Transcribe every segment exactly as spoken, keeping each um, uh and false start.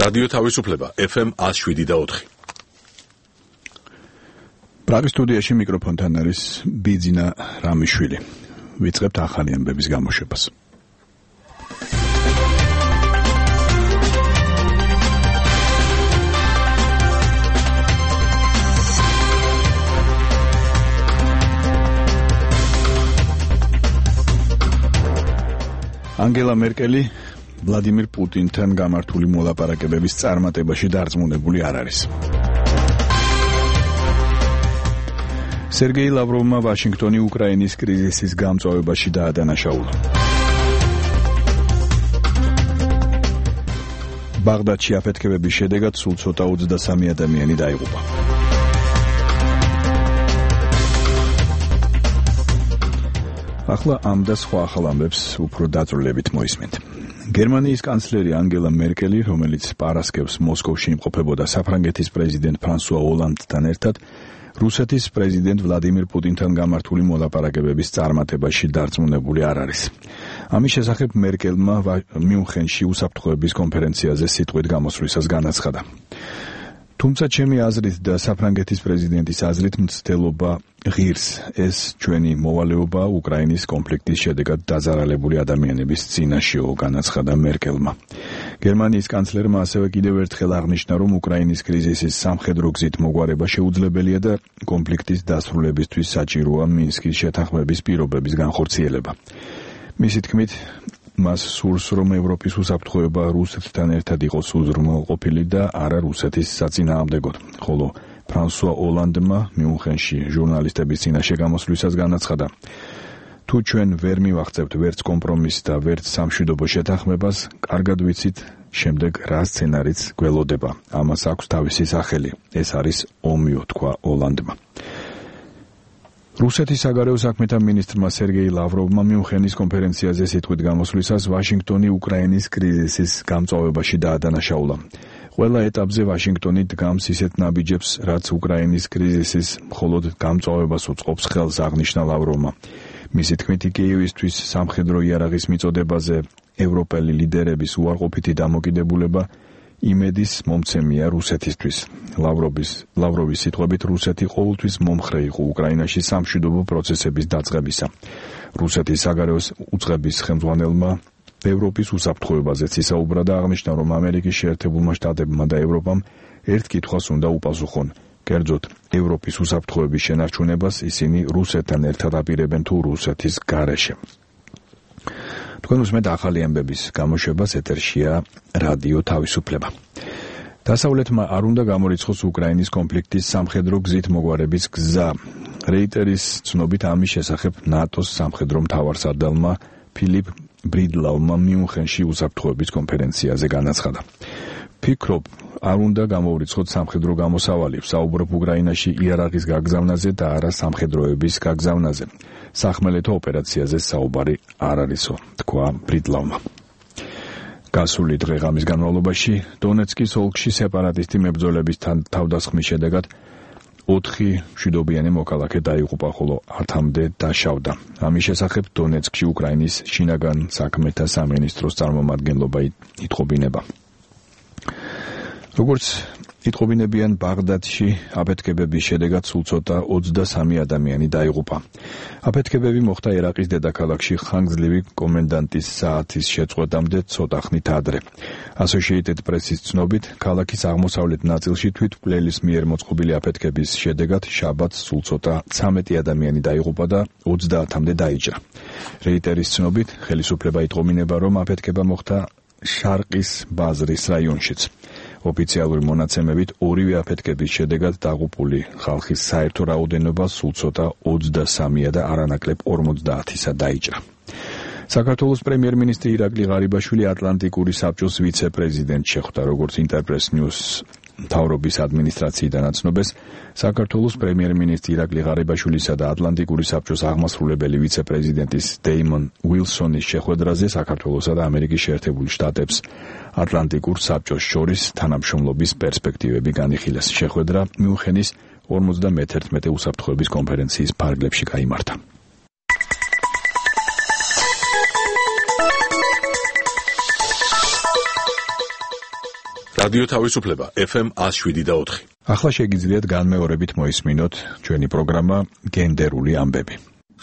რადიო თავისუფლება ეფ ემ one oh seven და four. პრაღის სტუდიაში მიკროფონთან არის ბიძინა რამიშვილი. ვიწყებთ ახალი ამბების გამოშვებას. ანგელა მერკელი ვლადიმირ პუტინთან გამართული მოლაპარაკებების წარმატებაში დარწმუნებული არ არის. სერგეი ლავროვმა ვაშინგტონი უკრაინის კრიზისის გამწვავებაში დაადანაშაულა. ბაღდადში აფეთქებების შედეგად სულ ცოტა ოცდასამი ადამიანი დაიღუპა. ახლა ამ და სხვა ახალ ამბებს უფრო დაწვრილებით მოისმენთ. გერმანიის კანცლერი ანგელა მერკელი, რომელიც პარასკევს მოსკოვში იმყოფებოდა საფრანგეთის პრეზიდენტ ფრანსუა ოლანდთან ერთად, რუსეთის პრეზიდენტ ვლადიმირ პუტინთან გამართული მოლაპარაკებების წარმატებაში დარწმუნებული არ არის. ამის შესახებ მერკელმა მიუნხენში უსაფრთხოების კონფერენციაზე სიტყვით გამოსვლისას განაცხადა. თუმცა ჩემი აზრით და საფრანგეთის პრეზიდენტის აზრით მცდელობა ღირს ეს ჩვენი მოვალეობა უკრაინის კონფლიქტის შედეგად დაზარალებული ადამიანების წინაშეო, განაცხადა მერკელმა. გერმანიის კანცლერმა ასევე კიდევ ერთხელ აღნიშნა, რომ უკრაინის კრიზისის სამხედრო გზით მოგვარება შეუძლებელია და კონფლიქტის დასრულებისთვის საჭიროა მინსკის შეთანხმების პირობების განხორციელება. მისი თქმით, მას სურს, რომ ევროპის უსაფრთხოება რუსეთთან ერთად იყოს უზრუნველყოფილი და არა რუსეთის საწინააღმდეგოდ, ხოლო ფრანსუა ოლანდმა მიუნხენში ჟურნალისტების წინაშე გამოსვლისას განაცხადა: თუ ჩვენ ვერ მივაღწევთ ვერც კომპრომისს და ვერც სამშვიდობო შეთანხმებას, კარგად ვიცით შემდეგ რა სცენარიც გველოდება. ამას აქვს თავისი სახელი. ეს არის ომიო, თქვა ოლანდმა. რუსეთის საგარეო საქმეთა მინისტრმა სერგეი ლავროვმა მიუნხენის კონფერენციაზე სიტყვით გამოსვლისას ვაშინგტონი უკრაინის კრიზისის გამწვავებაში დაადანაშაულა. ყველა ეტაპზე ვაშინგტონი დგამს ისეთ ნაბიჯებს, რაც უკრაინის კრიზისის მხოლოდ გამწვავებას უწყობს ხელს, აღნიშნა ლავროვმა. მისი თქმით, კიევისთვის სამხედრო იარაღის მიწოდებაზე ევროპელი ლიდერების უარყოფითი დამოკიდებულება იმედის მომცემია რუსეთისთვის. ლავროვის ლავროვის სიტყვებით, რუსეთი ყოველთვის მომხრე იყო უკრაინაში სამშვიდობო პროცესების დაწყებისა. რუსეთის საგარეო უწყების ხელმძღვანელმა ევროპის უსაფრთხოებაზეც ისაუბრა და აღნიშნა, რომ ამერიკის შეერთებულმა შტატებმა და ევროპამ ერთ კითხვას უნდა უპასუხონ. კერძოდ, ევროპის უსაფრთხოების შენარჩუნებას ისინი რუსეთთან ერთად აპირებენ თუ რუსეთის გარეშე. თქვენ უსმენთ ახალი ამბების გამოშვებას, ეთერშია რადიო თავისუფლება. დასავლეთმა არ უნდა გამორიცხოს უკრაინის კონფლიქტის სამხედრო გზით მოგვარების გზა. რეიტერის ცნობით ამის შესახებ ნატოს სამხედრო მთავარსარდალმა ფილიპ ბრიდლაუმა მიუნხენში უსაფრთხოების კონფერენციაზე განაცხადა. ფიქრობ, არ უნდა გამოვრიცხოთ სამხედრო გამოსავალი, ვსაუბრობ უკრაინაში იარაღის გაგზავნაზე და არა სამხედროების გაგზავნაზე. სახმელეთო ოპერაციაზე საუბარი არ არისო, თქვა ბრიდლაუმა. გასული დღე-ღამის განმავლობაში დონეცკის ოლქში სეპარატისტი მებრძოლების თავდასხმის შედეგად ოთხი მშვიდობიანი მოქალაქე დაიღუპა, ხოლო ათამდე დაშავდა. ამის შესახებ დონეცკში უკრაინის შინაგან საქმეთა სამინისტროს წარმომადგენლობა იტყობინება. როგორც იტყობინებიან, ბაღდადში აფეთქებების შედეგად სულ ცოტა ოცდასამი ადამიანი დაიღუპა. აფეთქებები მოხდა ერაყის დედაქალაქში ხანგრძლივი კომენდანტის საათის შეწყვეტამდე ცოტა ხნით ადრე. Associated Press-ის ცნობით, ქალაქის აღმოსავლეთ ნაწილში თვითმკვლელის მიერ მოწყობილი აფეთქების შედეგად შაბათს სულ ცოტა ცამეტი ადამიანი დაიღუპა და ოცდაათამდე დაიჭრა. რეიტერის ცნობით, ხელისუფლება იტყობინება, რომ აფეთქება მოხდა შარყის ბაზრის რაიონშიც. ოფიციალური მონაცემებით ორივე აფეთქების შედეგად დაღუპული ხალხის საერთო რაოდენობა სულ ცოტა ოცდასამია და არანაკლებ ორმოცდაათისა დაიჭრა. საქართველოს პრემიერ-მინისტრი ირაკლი ღარიბაშვილი ატლანტიკური საბჭოს ვიცე-პრეზიდენტ შეხვდა, როგორც ინტერპრეს ნიუს მთავრობის ადმინისტრაციიდან აცნობეს, საქართველოს პრემიერ-მინისტრი ირაკლი ღარიბაშვილისა და ატლანტიკური საბჭოს აღმასრულებელი ვიცე-პრეზიდენტის დეიმონ უილსონის შეხვედრაზე საქართველოსა და ამერიკის შეერთებული შტატებს ატლანტიკურ საბჭოს შორის თანამშრომლობის პერსპექტივები განიხილეს. შეხვედრა მიუნხენის ორმოცდამეთერთმეტე უსაფრთხოების კონფერენციის ფარგლებში გაიმართა. რადიო თავისუფლება ეფ ემ one oh seven და four. ახლა შეგიძლიათ განმეორებით მოისმინოთ ჩვენი პროგრამა გენდერული ამბები.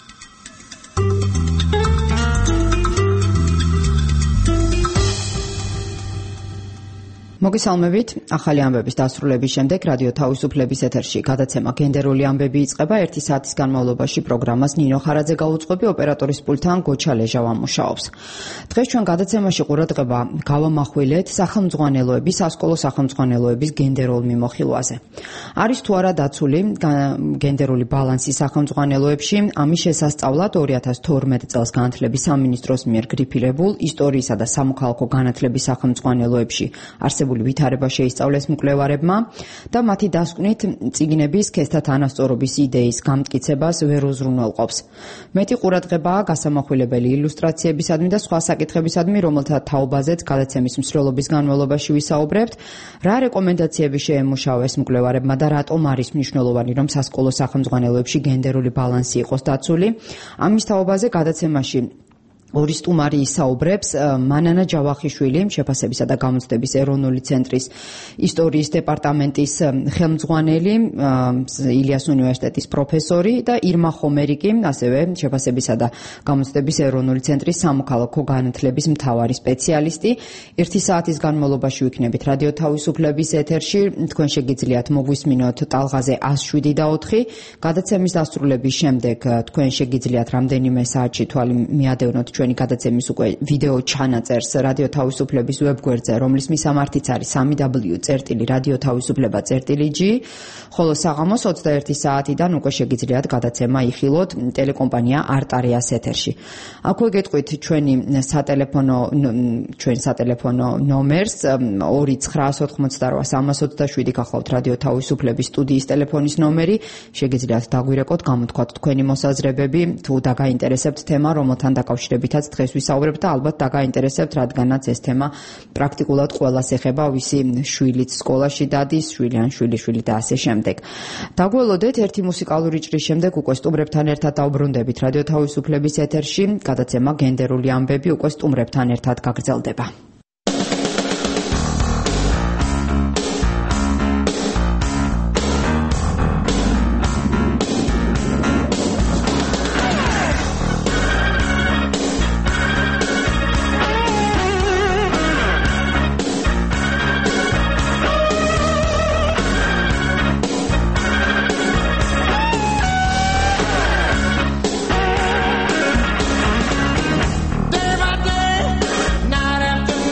მოგესალმებით. ახალი ამბების დასრულების შემდეგ რადიო თავისუფლების ეთერში გადაცემა გენდერული ამბები იწყება. ერთი საათის განმავლობაში პროგრამას ნინო ხარაძე გაუძღვები, ოპერატორის პულტთან გოჩა ლეჟავა მუშაობს. დღეს ჩვენ გადაცემაში ყურადღება გავამახვილეთ სახელმძღვანელოების, სასკოლო სახელმძღვანელოების გენდერულ მიმოხილვაზე. არის თუ არა დაცული გენდერული ბალანსი სახელმძღვანელოებში? ამის შესასწავლად ორი ათას თორმეტ წელს განათლების სამინისტროს მიერ გრიფირებულ ისტორიისა და სამოქალაქო განათლების სახელმძღვანელოებში არსებულ ვითარება შეისწავლეს მკვლევარებმა და მათი დასკვნით წიგნების სქესთა თანასწორობის იდეის გამტკიცებას ვერ უზრუნველყოფს. მეტი ყურადღებაა გასამახვილებელი ილუსტრაციებისადმი და სხვა საკითხებისადმი, რომელთა თაობაზეც გადაცემის მსვლელობის განმავლობაში ვისაუბრებთ, რა რეკომენდაციები შეემუშავეს მკვლევარებმა და რატომ არის მნიშვნელოვანი, რომ სასკოლო სახელმძღვანელოებში გენდერული ბალანსი იყოს დაცული. ამის თაობაზე გადაცემაში ორი სტუმარი ისაუბრებს. მანანა ჯავახიშვილი, შეფასებისა და გამოცდების ეროვნული ცენტრის ისტორიის დეპარტამენტის ხელმძღვანელი, ილიას უნივერსიტეტის პროფესორი და ირმა ხომერიკი, ასევე შეფასებისა და გამოცდების ეროვნული centris სამოქალაქო განათლების მთავარი სპეციალისტი. ერთი საათის განმავლობაში ვიქნებით რადიო თავისუფლების ეთერში. თქვენ შეგიძლიათ მოგვისმინოთ ტალღაზე one oh seven და four. გადაცემის დასრულების შემდეგ თქვენ შეგიძლიათ რამდენიმე საათში თვალი მიადევნოთ ჩვენი გადაცემის უკვე ვიდეო ჩანაწერს რადიო თავისუფლების ვებგვერდზე, რომლის მისამართიც არის www წერტილი რადიო თავისუფლება წერტილი ჯი, ხოლო საღამოს ოცდაერთი საათიდან უკვე შეგიძლიათ გადაცემა იხილოთ ტელეკომპანია არტარიას ეთერში. აქვე გეტყვით ჩვენი სატელეფონო ჩვენ სატელეფონო ნომერს ორი ცხრა ოთხმოცდარვა სამას ოცდაშვიდი, გახლავთ რადიო თავისუფლების სტუდიის ტელეფონის ნომერი. შეგიძლიათ დაგვირეკოთ, გამოთქვათ თქვენი მოსაზრებები, თუ დაგაინტერესებთ თემა, რომელთან დაკავშირებით დღეს ვისაუბრებთ და ალბათ დაგაინტერესებთ, რადგანაც ეს თემა პრაქტიკულად ყველას ეხება, ვისი შვილიც სკოლაში დადის, შვილი ან შვილიშვილი და ასე შემდეგ. დაგველოდეთ ერთი მუსიკალური ჭრის შემდეგ უკვე სტუმრებთან ერთად დავბრუნდებით რადიო თავისუფლების ეთერში. გადაცემა გენდერული ამბები უკვე სტუმრებთან ერთად გაგრძელდება. Day by day, night after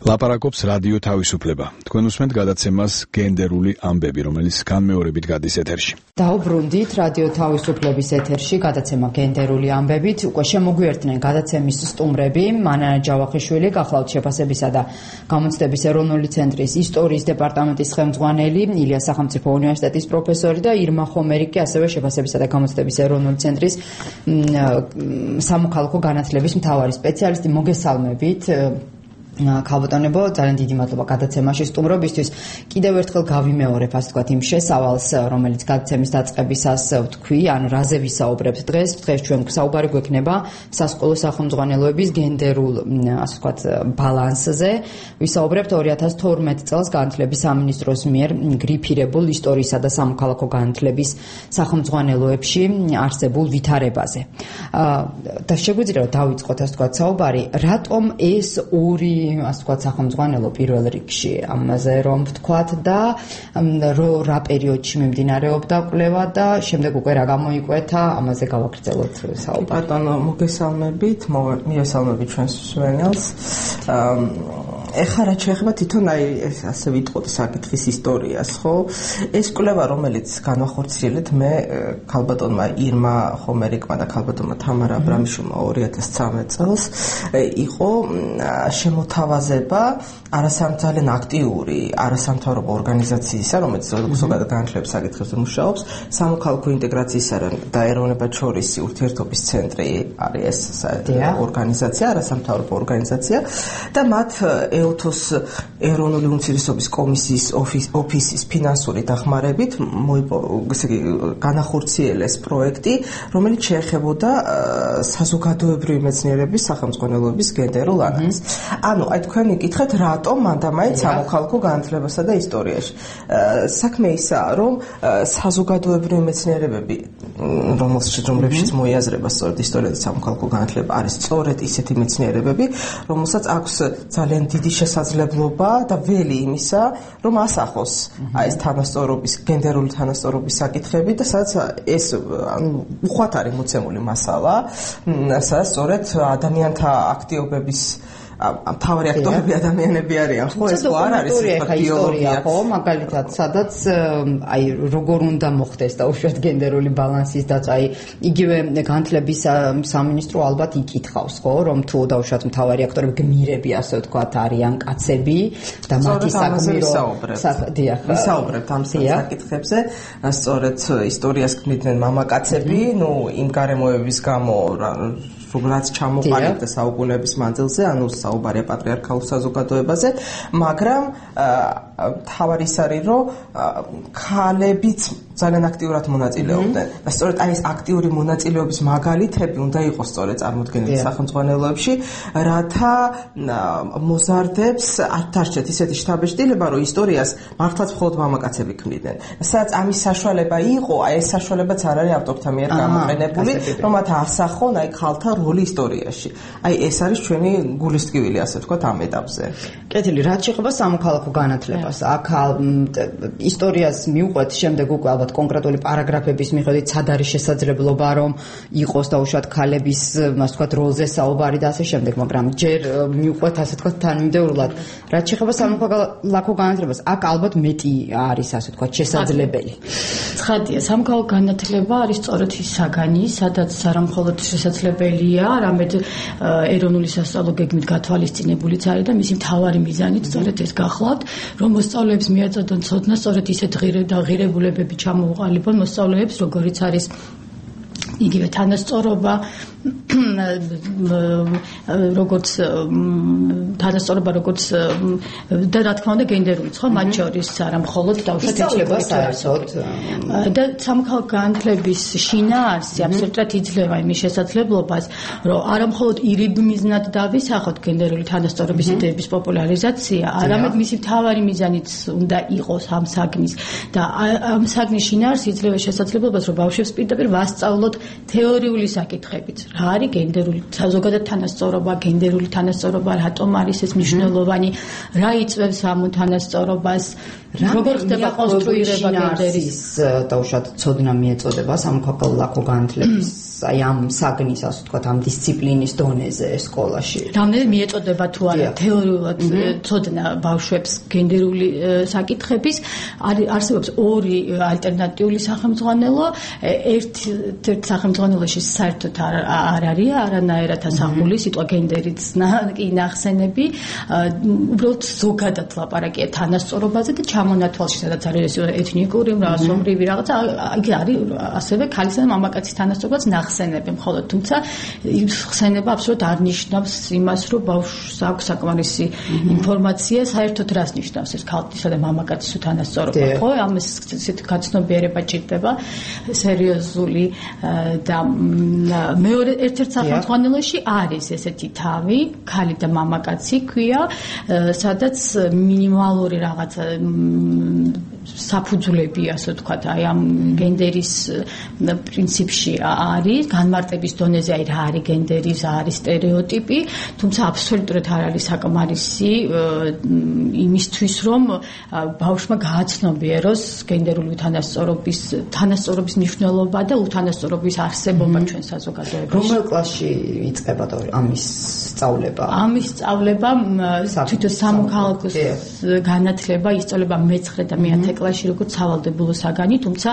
ლაპარაკობს რადიო თავისუფლება. თქვენ უსმენთ გადაცემას გენდერული ამბები, რომელიც განმეორებით გადის ეთერში. დაუბრუნდით რადიო თავისუფლების ეთერში გადაცემა გენდერული ამბებით. უკვე შემოგვიერთდნენ გადაცემის სტუმრები, მანანა ჯავახიშვილი, გახლავთ შეფასებისა და გამოცდების ეროვნული ცენტრის ისტორიის დეპარტამენტის ხელმძღვანელი, ილიას სახელმწიფო უნივერსიტეტის პროფესორი და ირმა ხომერიკი, ასევე შეფასებისა და გამოცდების ეროვნული ცენტრის სამოქალაქო განათლების მთავარი სპეციალისტი. მოგესალმებით. ქალბატონებო, ძალიან დიდი მადლობა გადაცემაში სტუმრობისთვის. კიდევ ერთხელ გავიმეორებ, ასე ვთქვათ, იმ შესავალს, რომელიც გადაცემის დაწყებისას ვთქვი, ანუ რაზე ვისაუბრებთ დღეს. დღეს ჩვენ საუბარი გვექნება სასკოლო სახელმძღვანელოების გენდერულ, ასე ვთქვათ, ბალანსზე. ვისაუბრებთ ორი ათას თორმეტ წელს განათლების სამინისტროს მიერ გრიფირებულ ისტორიისა და სამოქალაქო განათლების სახელმძღვანელოებში არსებულ ვითარებაზე. და შეგვიძლია რომ დავიწყოთ, ასე ვთქვათ, საუბარი, რატომ ეს ორი ასე ვთქვათ სახელმძღვანელო პირველ რიგში ამაზე რომ ვთქვათ და რა პერიოდში მიმდინარეობდა კვლევა და შემდეგ უკვე რა გამოიკვეთა, ამაზე გავაგრძელოთ საუბარი. ბატონო, მოგესალმებით, მიესალმებით ჩვენს მსმენელს. ეხლა რაც შეეხება თვითონ აი ასე ვიტყოდი საკითხის ისტორიას, ხო? ეს კვლევა, რომელიც განვახორციელეთ მე ქალბატონმა ირმა ხომერიკმა და ქალბატონმა თამარა აბრამიშვილმა ორი ათას ცხრამეტ წელს იყო შემოთავაზება არასამ ძალიან აქტიური არასამთავრობო ორგანიზაციისა, რომელიც ზოგადად განათლების საკითხებზე მუშაობს, სამოქალაქო ინტეგრაციისა და ეროვნებად შორისი ურთიერთობის ცენტრი არის ეს ორგანიზაცია, არასამთავრობო ორგანიზაცია და მათ ეუთოს ეროვნული უმცირესობის კომისიის ოფისის ფინანსური დახმარებით განახორციელეს პროექტი, რომელიც შეეხებოდა საზოგადოებრივი მეცნიერების სახელმძღვანელოების გენდერულ ანალიზს. ანუ, აი თქვენ იკითხეთ, რატომ მანდამაინც სამოქალაქო განათლებასა და ისტორიაში. საქმე ისაა, რომ საზოგადოებრივი მეცნიერებები, რომლებშიც მოიაზრება სწორედ ისტორია და სამოქალაქო განათლება, არის სწორედ ისეთი მეცნიერებები, რომელსაც აქვს ძალიან დიდი შესაძლებლობა და ველი იმისა, რომ ასახოს აი ეს თანასწორობის, გენდერული თანასწორობის საკითხები და სადაც ეს ანუ უხვად არის მოცემული მასალა, სადაც სწორედ ადამიანთა აქტიობების მთავარი აქტორები ადამიანები არიან, ხო? ეს ხო არ არის ისტორია, ხო? მაგალითად, სადაც აი როგორ უნდა მოხდეს და უშუალოდ გენდერული ბალანსის დაწვა, აი იგივე განათლების სამინისტრო ალბათ იკითხავს, ხო? რომ თუ დაუშვათ მთავარი აქტორები გმირები, ასე ვთქვათ, არიან კაცები და მათი საქმე ვისაუბრებთ ამ საკითხებზე, სწორედ ისტორიას გმირდნენ მამაკაცები, ნუ იმ გარემოების გამო რაც ჩამოყალიბდა საუკუნეების მანძილზე, ანუ საუბარია პატრიარქალურ საზოგადოებაზე, მაგრამ თავარი ის არის, რომ ქალებიც ძალიან აქტიურად მონაწილეობდნენ. და სწორედ აი ეს აქტიური მონაწილეობის მაგალითები უნდა იყოს სწორედ წარმოდგენილი სახელმძღვანელოებში, რათა მოზარდებს არ დარჩეთ ისეთი შთაბეჭდილება, რომ ისტორიას მართლაც მხოლოდ მამაკაცები ქმნიდნენ. სადაც ამის საშუალება იყო, აი ეს საშუალებაც არ არის ავტორთა მიერ გამოყენებული, რომ მათ ასახონ აი ქალთა როლი ისტორიაში. აი ეს არის ჩვენი გულისტკივილი, ასე ვთქვათ, ამ ეტაპზე. კეთილი, რაც შეეხება სამოქალაქო განათლებას, აქ ისტორიას მივყვეთ, შემდეგ უკვე ალბათ კონკრეტული პარაგრაფების მიხედვით სად არის შესაძლებლობა, რომ იყოს დაუშვათ ქალების, ასე ვთქვათ, როლზე საუბარი და ასე შემდეგ, მაგრამ ჯერ მივყვეთ, ასე ვთქვათ, თანმიმდევრულად. რაც შეეხება სამოქალაქო განათლებას, აქ ალბათ მეტი არის, ასე ვთქვათ, შესაძლებელი. ცხადია, სამოქალაქო განათლება არის სწორედ ის საგანი, სადაც არამხოლოდ შესაძლებელია, არამედ ეროვნული სასწავლო გეგმით გათვალისწინებულიც არის და მისი მთავარი მიზანიც სწორედ ეს გახლავთ, რომ მოსწავლეებს მიაწოდონ ცოდნა სწორედ ისეთ ღირებულებები ჩამოუყალიბონ მოსწავლეებს, როგორიც არის იგივე თანასწორობა, როგორც თანასწორობა, როგორც და რა თქმა უნდა გენდერული, ხო, მათ შორის არა მხოლოდ დაუშვათ ეჩება საერთოდ და სამოქალაქო განათლების შინაარსი აბსოლუტურად იძლევა იმის შესაძლებლობას, რომ არა მხოლოდ ირიბ მიზნად დავისახოთ გენდერული თანასწორობის იდეების პოპულარიზაცია, არამედ მისი მთავარი მიზანიც უნდა იყოს ამ საგნის და ამ საგნის შინაარსი იძლევა შესაძლებლობას, რომ ბავშვებს პირდაპირ ვასწავლოთ თეორიული საკითხებიც. რა არის გენდერული საზოგადოებრივი თანასწორობა, გენდერული თანასწორობა, რატომ არის ეს მნიშვნელოვანი, რა იწვევს ამ თანასწორობას, როგორ ხდება კონსტრუირება გენდერის დაუშვათ ცოდნა მიეწოდება სამოქალაქო განათლების აი ამ საგნის, ასე ვთქვათ, ამ დისციპლინის დონეზე სკოლაში? რამდენი მიეწოდება თუ არა თეორიულად ცოდნა ბავშვებს გენდერული საკითხების, არსებობს ორი ალტერნატიული სახელმძღვანელო, ერთ-ერთ სახელმძღვანელოში საერთოდ არ არის არანაირად ასახული სიტყვა გენდერიც კი ნახსენები, უბრალოდ ზოგადად ლაპარაკია თანასწორობაზე და ჩამონათვალში, სადაც არის ეთნიკური, რასობრივი რაღაცა, იგი არის ასევე ქალისა და მამაკაცის თანასწორობაც ნახსენები, მხოლოდ თუმცა ხსენება აბსოლუტურად არ ნიშნავს იმას, რომ ბავშვს აქვს საკმარისი ინფორმაცია, საერთოდ რას ნიშნავს ეს ქალისა და მამაკაცის თანასწორობა, ხო? ამის ისეთი გაცნობიერება ჭირდება სერიოზული და მეორე ერთ-ერთ სახელმძღვანელოში არის ესეთი თავი, ქალი და მამაკაცი ქვია, სადაც მინიმალური რაღაცა საფუძვლები, ასე ვთქვათ, აი ამ გენდერის პრინციპში არის, განმარტების დონეზე აი რა არის გენდერი, რა არის სტერეოტიპი, თუმცა აბსოლუტურად არ არის საკმარისი იმისთვის, რომ ბავშვმა გააცნობიეროს გენდერული თანასწორობის თანასწორობის მნიშვნელობა და უთანასწორობის არსებობა ჩვენ საზოგადოებაში. რომელ კლასში იწყება ამის სწავლება? ამის სწავლება თვითონ სამოქალაქოს განათლება ისწავლება მეცხრე და მეათე კლასში, როგორც სავალდებულო საგანი, თუმცა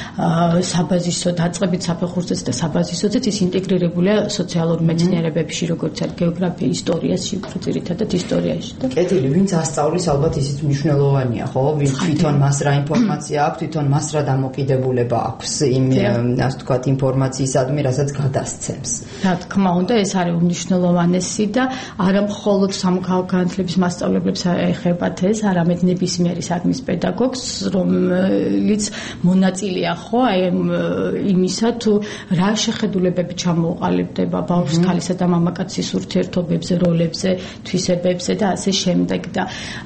საბაზისო დაწყებით საფეხურზეც და საბაზისოც ის ინტეგრირებულია სოციალურ მეცნიერებებში, როგორც არის გეოგრაფია, ისტორიაში, უფრო ძირითადად ისტორიაში. კეთილი, ვინც ასწავლის, ალბათ ისიც მნიშვნელოვანია, ხო? ვინც თვითონ მას რა ინფორმაცია აქვს, თვითონ მას რა დამოკიდებულება აქვს იმ, ასე ვთქვათ, ინფორმაციისადმი, რასაც გადასცემს. რა თქმა უნდა, ეს არის უმნიშვნელოვანესი და არა მხოლოდ სამოქალაქო განათლების მასწავლებლებს ეხებათ ეს, არამედ ნებისმიერი საგნის პედაგოგს, რომელიც მონაწილეა ხო აი იმისა თუ რა შეხედულებები ჩამოყალიბდება ბავშვს ქალისა და მამაკაცის ურთიერთობებზე, როლებზე, თვისებებზე და ასე შემდეგ და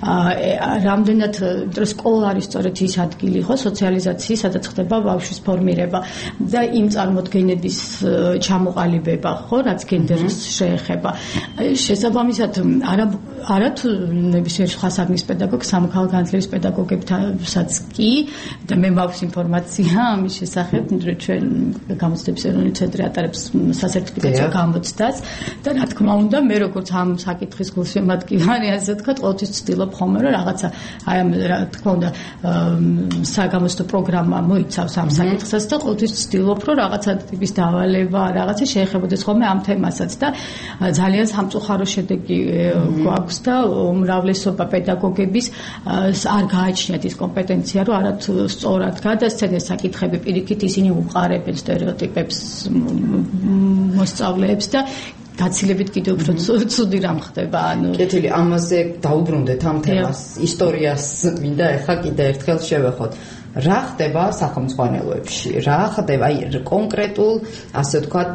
რამდენად სკოლა არის სწორედ ის ადგილი ხო სოციალიზაციის, სადაც ხდება ბავშვის ფორმირება და იმ წარმოდგენების ჩამოყალიბება ხო რაც გენდერს შეეხება. შესაბამისად არა არა თუ ნებისმიერ სხვა საგნის პედაგოგს, სამოქალაქო განათლების პედაგოგებთანაც კი და მე მაქვს ინფორმაცია ამის შესახებ, რომ ჩვენ გამოცდების ეროვნული ცენტრი ატარებს სასერტიფიკაციო გამოცდას და რა თქმა უნდა მე როგორც ამ საკითხის გულშემატკივარი, ასე ვთქვათ, ყოველთვის ვცდილობ ხოლმე რომ რაღაცა აი ამ რა თქმა უნდა საგამოცდო პროგრამა მოიცავს ამ საკითხსაც და ყოველთვის ვცდილობ რომ რაღაცა ტიპის დავალება, რაღაცა შეეხებოდეს ხოლმე ამ თემასაც და ძალიან სამწუხარო შედეგი გვაქვს და უმრავლესობა პედაგოგების არ გააჩნიათ ის კომპეტენცია, რომ არათუ სწორად გადასცენ ეს საკითხები, პირიქით ისინი უყარებენ სტერეოტიპებს მოსწავლეებს და გაცილებით კიდევ უფრო ცუდი რამ ხდება. ანუ კეთილი, ამაზე დაუბრუნდეთ ამ თემას, ისტორიას მინდა ახლა კიდევ ერთხელ შევეხოთ. რა ხდება სახელმძღვანელოებში? რა ხდება აი კონკრეტულ, ასე ვთქვათ,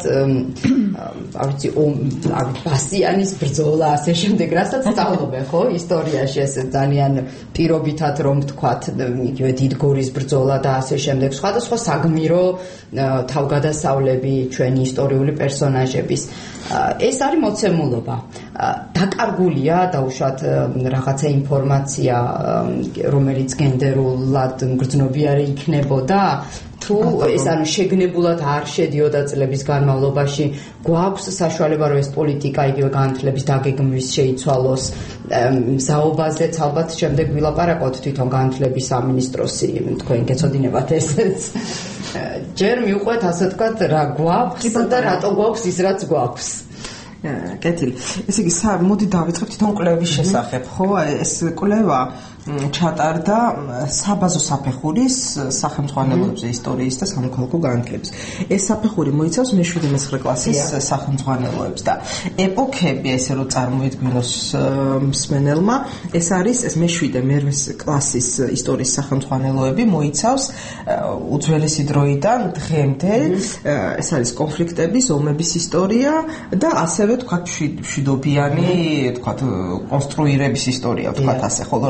არ ვიცი, ბასიანის ბრძოლა, ასე შემდეგ, რასაც სწავლობენ, ხო, ისტორიაში, ესე ძალიან პირობითად რომ ვთქვათ, იგივე დიდგორის ბრძოლა და ასე შემდეგ, სხვადასხვა საგმირო თავგადასავლები ჩვენი ისტორიული პერსონაჟების. ეს არის მოცემულობა. დაკარგულია დაუშვათ რაღაცა ინფორმაცია, რომელიც გენდერულად მგრძნობიარე იქნებოდა, თუ ეს ანუ შეგნებულად არ შედიოდა წლების განმავლობაში, გვაქვს საშუალება რომ ეს პოლიტიკა იგივე განათლების დაგეგმვის შეიცვალოს. მზაობაზეც ალბათ შემდეგ ვილაპარაკოთ თვითონ განათლების სამინისტროსი, თქვენ გეცოდინებათ ესეც. ჯერ მიუყვეთ ასე ვთქვათ რა გვაქვს და რატო გვაქვს ის რაც გვაქვს. კეთილი. ესე იგი, მოდი დავიწყებ თვითონ კვლევის შესახებ, ხო? ეს კვლევა ჩატარდა საბაზო საფეხურის სახელმძღვანელოებზე ისტორიის და სამოქალაქო განათლების. ეს საფეხური მოიცავს მეშვიდე მეცხრე კლასის სახელმძღვანელოებს და ეპოქები, ესე რომ წარმოიდგინოს მსმენელმა, ეს არის ეს მეშვიდე მერვე კლასის ისტორიის სახელმძღვანელოები მოიცავს უძველესი დროიდან დღემდე, ეს არის კონფლიქტების, ომების ისტორია და ასევე თქვათ მშვიდობიანი, თქვათ კონსტრუირების ისტორია, თქვათ ასე, ხოლო რაც შეეხება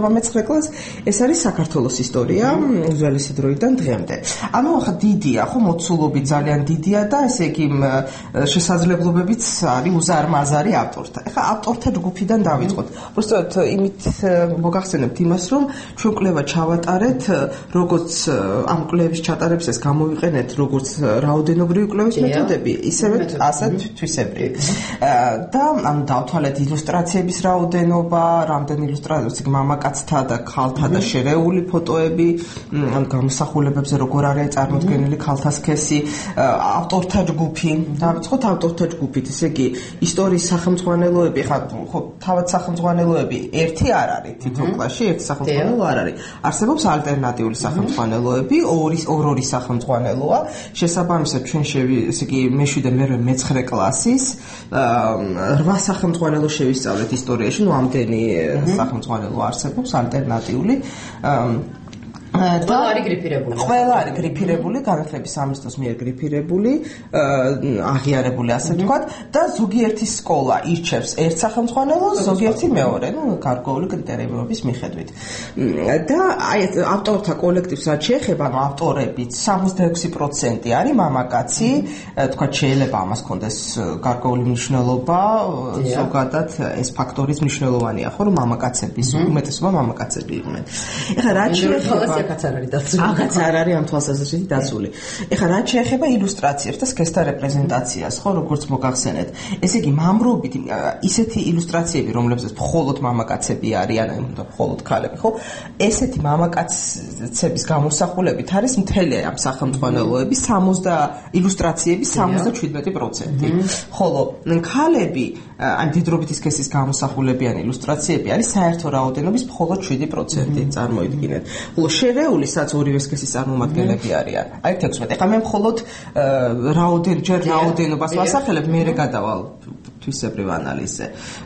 მეცხრე კლასს, ეს არის საქართველოს ისტორია უძველესი დროიდან დღემდე. ანუ ახლა დიდია, ხო, მოცულობით ძალიან დიდია და ესე იგი შესაძლებლობებიც არის უზარმაზარი ავტორთა. ეხლა ავტორთა ჯგუფიდან დავიწყოთ. უბრალოდ იმით მოგახსენებთ იმას, რომ ჩვენ კვლევა ჩავატარეთ, როგორც ამ კვლევის ჩატარებისას გამოვიყენეთ როგორც რაოდენობრივი კვლევის მეთოდები, ისევე ასეთ თვისებრივი. და ანუ დავთვალეთ ილუსტრაციების რაოდენობა, რამდენი ილუსტრაცია მამაკაცთა და ქალთა და შერეული ფოტოები, ან გამოსახულებებზე როგორ არის წარმოდგენილი ქალთა სქესი, ავტორთა ჯგუფი, დავიწყოთ ავტორთა ჯგუფით, ესე იგი ისტორიის სახელმძღვანელოები, ხა ხო თავად სახელმძღვანელოები ერთი არ არის თითო კლასში, ერთი სახელმძღვანელო არ არის. არსებობს ალტერნატიული სახელმძღვანელოები, ორი ორ-ორი სახელმძღვანელოა. შესაბამისად ჩვენ შევი, ესე იგი მეშვიდე მერვე მეცხრე კლასის რვა სახელმძღვანელო შევისწავლეთ ისტორიაში, ну ამდენი სახელმძღვანელო არსებობს ალტერნატიული და არის გრიფირებული. ყველა არის გრიფირებული, განათლების სამინისტროს მიერ გრიფირებული, აღიარებული ასე ვთქვათ და ზოგიერთი სკოლა ირჩევს ერთ სახელმძღვანელოს, ზოგიერთი მეორე, ну გარკვეული კრიტერიუმების მიხედვით. და აი ავტორთა კოლექტივს რაც შეეხება, ну ავტორებიც სამოცდაექვსი პროცენტი არის მამაკაცი, თქვათ შეიძლება ამას კონდეს გარკვეული მნიშვნელობა, ზოგადად ეს ფაქტორიც მნიშვნელოვანია, ხო, რომ მამაკაცების უმეტესობა მამაკაცები იყვნენ. ეხლა რაც შეეხება აქაც არ არის დაცული. აქაც არ არის ამ თვალსაზრისით დაცული. ეხლა რაც შეეხება ილუსტრაციებს და სქესთა რეპრეზენტაციას, ხო, როგორც მოგახსენეთ. ესე იგი, მამრობით ისეთი ილუსტრაციები, რომლებზეც მხოლოდ მამაკაცები არიან, ან მხოლოდ ქალები, ხო? ესეთი მამაკაცების გამოსახულებით არის მთელი ამ სახელმძღვანელოების სამოცდა ილუსტრაციების სამოცდაშვიდმეტი პროცენტი. ხოლო ქალები, ან დიდრობითი სქესის გამოსახულებიანი ილუსტრაციები არის საერთო რაოდენობის მხოლოდ შვიდი პროცენტი, წარმოიდგინეთ. ხოლო შერეული სადაც ორივე სქესის წარმომადგენლები არიან. აი ექვსმეტი. ეხლა მე მხოლოდ რაოდენჯერ რაოდენობას ვასახელებ, მერე გადავალ თვისებრივ ანალიზზე.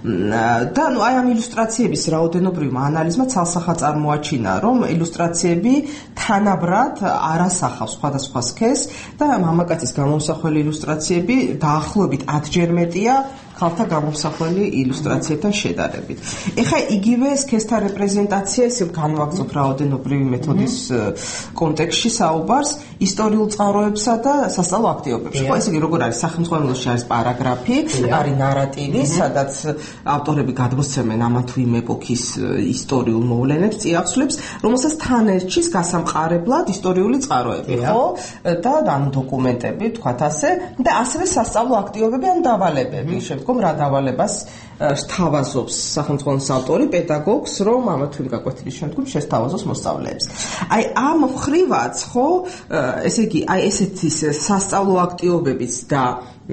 და ნუ აი ამ ილუსტრაციების რაოდენობრივმა ანალიზმა ცალსახა წარმოაჩინა, რომ ილუსტრაციები თანაბრად არ ასახავს სხვადასხვა სქესს და მამაკაცის გამომსახველი ილუსტრაციები დაახლოებით ათჯერ მეტია ქალთა გამომსახველი ილუსტრაციებთან შედარებით. ეხლა იგივე სქესთა რეპრეზენტაცია ისევ განვაგრძობ რაოდენობრივი მეთოდის კონტექსტში საუბარს ისტორიულ წყაროებსა და სასწავლო აქტივობებში. ხო, ესე იგი, როგორ არის სახელმძღვანელოში არის პარაგრაფი, არის ნარატივი, სადაც ავტორები გადმოსცემენ ამა თუ იმ ეპოქის ისტორიულ მოვლენებს, წიაღსვლებს, რომელსაც თან ერჩის გასამყარებლად ისტორიული წყაროები, ხო? და ანუ დოკუმენტები, თქვათ ასე, და ასევე სასწავლო აქტივობები ან დავალებები. შემდგომ რა დავალებას სთავაზობს სახელმძღვანელოს ავტორი პედაგოგს, რომ ამა თუ იმ გაკვეთილის შემდგომ შესთავაზოს მოსწავლეებს. აი ამ მხრივაც, ხო, ესე იგი, აი ესეთი სასწავლო აქტივობებიც და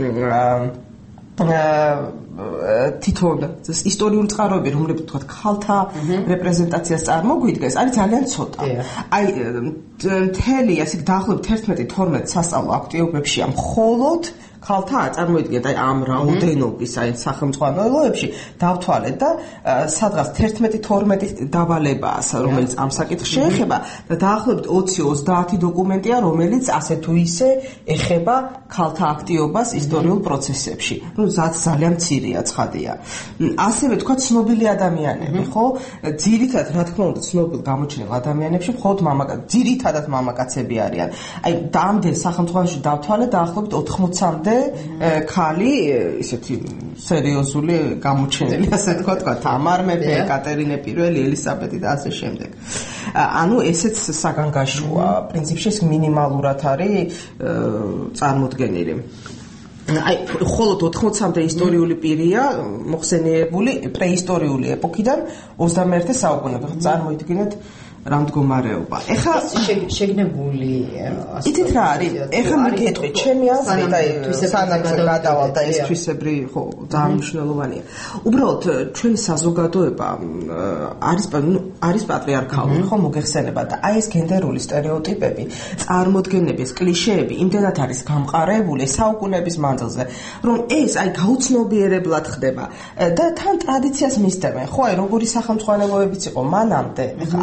თვითონ ისტორიული წყაროები, რომლებიც თქვათ ქალთა რეპრეზენტაციას წარმოგვიდგეს, არის ძალიან ცოტა. აი მთელი ასე დაახლოებით ერთმეტი თორმეტი სასწავლო აქტივობებშია მხოლოდ ქალთა წარმოიდგინეთ აი ამ რაოდენობის აი სახელმძღვანელოებში დავთვალეთ და სადღაც ერთმეტი თორმეტი დავალებაა, რომელიც ამ საკითხს შეეხება და დაახლოებით ოცი ოცდაათი დოკუმენტია, რომელიც ასე თუ ისე ეხება ქალთა აქტივობას ისტორიულ პროცესებში. ნუ ძალიან მცირეა, ცხადია. ასევე თქვა ცნობილი ადამიანები, ხო? ძირითადად რა თქმა უნდა ცნობილ გამოჩენილ ადამიანებში მხოლოდ მამაკაცები, ძირითადად მამაკაცები არიან. აი ამდენ სახელმძღვანელოში დავთვალეთ დაახლოებით ოთხმოცამდე ქალი ისეთი სერიოზული გამოჩენილი, ასე თქვა, თქვა თამარ მეფე, ეკატერინე პირველი, ელისაბედი და ასე შემდეგ. ანუ ესეც საგანგაშოა, პრინციპში ეს მინიმალურად არის წარმოდგენილი. აი მხოლოდ ოთხმოცამდე ისტორიული პირია მოხსენიებული პრეისტორიული ეპოქიდან ოცდამეერთე საუკუნემდე. წარმოიდგინეთ რა მდგომარეობა. ეხლა შეგნებული იცით რა არის? ეხლა მიგეტყვით, ჩემი აზრით, აი სანამ გადავალ და ეს თვისებრი ხო ძალიან მნიშვნელოვანია. უბრალოდ ჩვენი საზოგადოება არის არის პატრიარქალური, ხო, მოგეხსენება და აი ეს გენდერული სტერეოტიპები, წარმოდგენები, ეს კლიშეები იმდენად არის გამყარებული საუკუნეების მანძილზე, რომ ეს აი გაუცნობიერებლად ხდება და თან ტრადიციას მისდევენ. ხო, აი როგორი სახელმძღვანელოებიც იყო მანამდე, ეხლა კიდე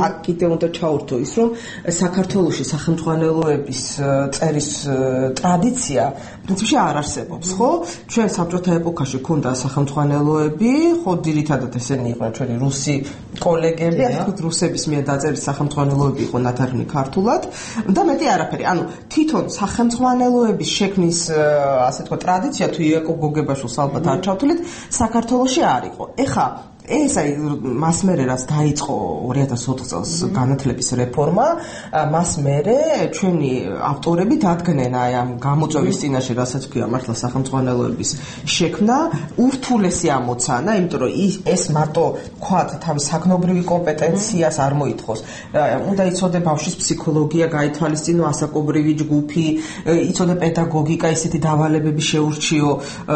ისე უნდა ჩაურთო ის, რომ საქართველოში სახელმძღვანელოების წერის ტრადიცია პრინციპში არ არსებობს, ხო? ჩვენ საბჭოთა ეპოქაში ქონდა სახელმძღვანელოები, ხო, ძირითადად ესენი იყვნენ ჩვენი რუსი კოლეგები, ასე ვთქვათ, რუსების მიერ დაწერილი სახელმძღვანელოები იყო ნათარგმნი ქართულად და მეტი არაფერი. ანუ თვითონ სახელმძღვანელოების შექმნის, ასე ვთქვათ, ტრადიცია თუ იაკობ გოგებაშვილს ალბათ არ ჩავთვლით, საქართველოში არ იყო. ეხა ეს აი მას მერე რაც დაიწყო ორი ათას ოთხ წელს განათლების რეფორმა, მას მერე ჩვენი ავტორები დადგნენ აი ამ გამოწვევის წინაშე, რასაც ქვია მართლა სახელმძღვანელოების შექმნა, ურთულესი ამოცანა, იმიტომ რომ ეს მარტო ვქვათ თავის საგნობრივი კომპეტენციას არ მოითხოვს. უნდა იცოდე ბავშვის ფსიქოლოგია, გაითვალისწინო ასაკობრივი ჯგუფი, იცოდე პედაგოგიკა, ისეთი დავალებები შეურჩიო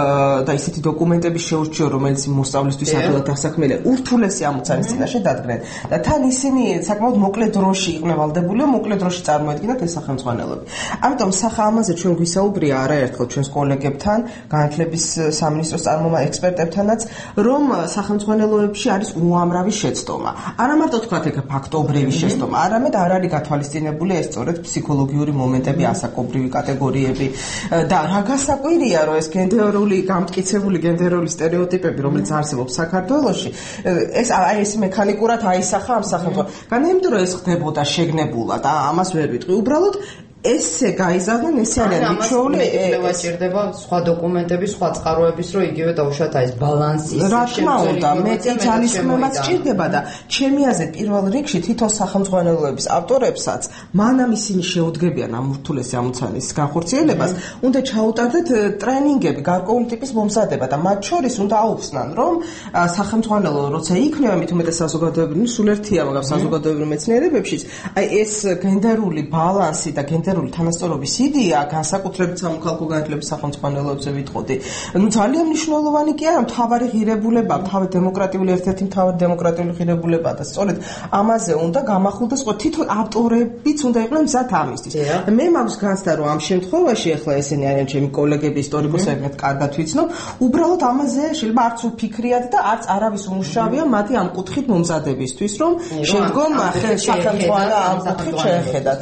და ისეთი დოკუმენტები შეურჩიო, რომელიც მოსწავლისთვის ადვილად დასაქმებელია. ურთულესი ამოცანის წინაშე დადგნენ და თან ისინი საკმაოდ მოკლე დროში იყვნენ ვალდებული, მოკლე დროში წარმოედგინათ ეს სახელმძღვანელოები. ამიტომ სახა ამაზე ჩვენ გვისაუბრია არაერთხელ ჩვენს კოლეგებთან, განათლების სამინისტროს წარმომადგენელ ექსპერტებთანაც, რომ სახელმძღვანელოებში არის უამრავი შეცდომა. არა მარტო თქვათ ეგ ფაქტობრივი შეცდომა, არამედ არ არის გათვალისწინებული ეს სწორედ ფსიქოლოგიური მომენტები, ასაკობრივი კატეგორიები და რა გასაკვირია, რომ ეს გენდერული გამტკიცებული გენდერული სტერეოტიპები, რომელიც არსებობს საქართველოში, ეს აი ეს მექანიკურად აისახა ამ სახელმწიფოს. განსაკუთრებით, იმიტომ რომ ეს ხდებოდა შეგნებულად, ამას ვერ ვიტყვი. უბრალოდ ესე გაიზარდნენ, ესე არის მიჩვეული, ეს ჭირდება სხვა დოკუმენტების, სხვა წყაროების, რომ იგივე დაუშვათ აი ეს ბალანსი. რა თქმა უნდა, მეტი ძალისხმევაც ჭირდება და ჩემი აზრით პირველ რიგში თვითონ სახელმძღვანელოების ავტორებსაც, მანამ ისინი შეუდგებიან ამ ურთულესი ამოცანის განხორციელებას, უნდა ჩაუტარდეთ ტრენინგები, გარკვეული ტიპის მომზადება და მათ შორის უნდა აუხსნან, რომ სახელმძღვანელო როცა იქნება, მით უმეტეს საზოგადოებრივი, სულ ერთია, მაგრამ საზოგადოებრივ მეცნიერებებშიც, აი ეს გენდერული ბალანსი და გენდერული თანასწორობის იდეა, განსაკუთრებით სამოქალაქო განათლების სახელმძღვანელოებზე ვიტყოდი. ნუ ძალიან მნიშვნელოვანი კი არა, მთავარი ღირებულება, მთავარი დემოკრატიული ერთ-ერთი მთავარი დემოკრატიული ღირებულება და სწორედ ამაზე უნდა გამახვილდეს ყო თვითონ ავტორებიც უნდა იყვნენ მზად ამისთვის. მე მაქვს განცდა, რომ ამ შემთხვევაში ახლა ესენი არიან ჩემი კოლეგები, ისტორიკოსები, მე კარგად ვიცნობ, უბრალოდ ამაზე შეიძლება არც უფიქრიათ და არც არავის უმუშავია მათი ამ კუთხით მომზადებისთვის, რომ შემდგომ სახელმძღვანელო ამ კუთხით შეეხედათ.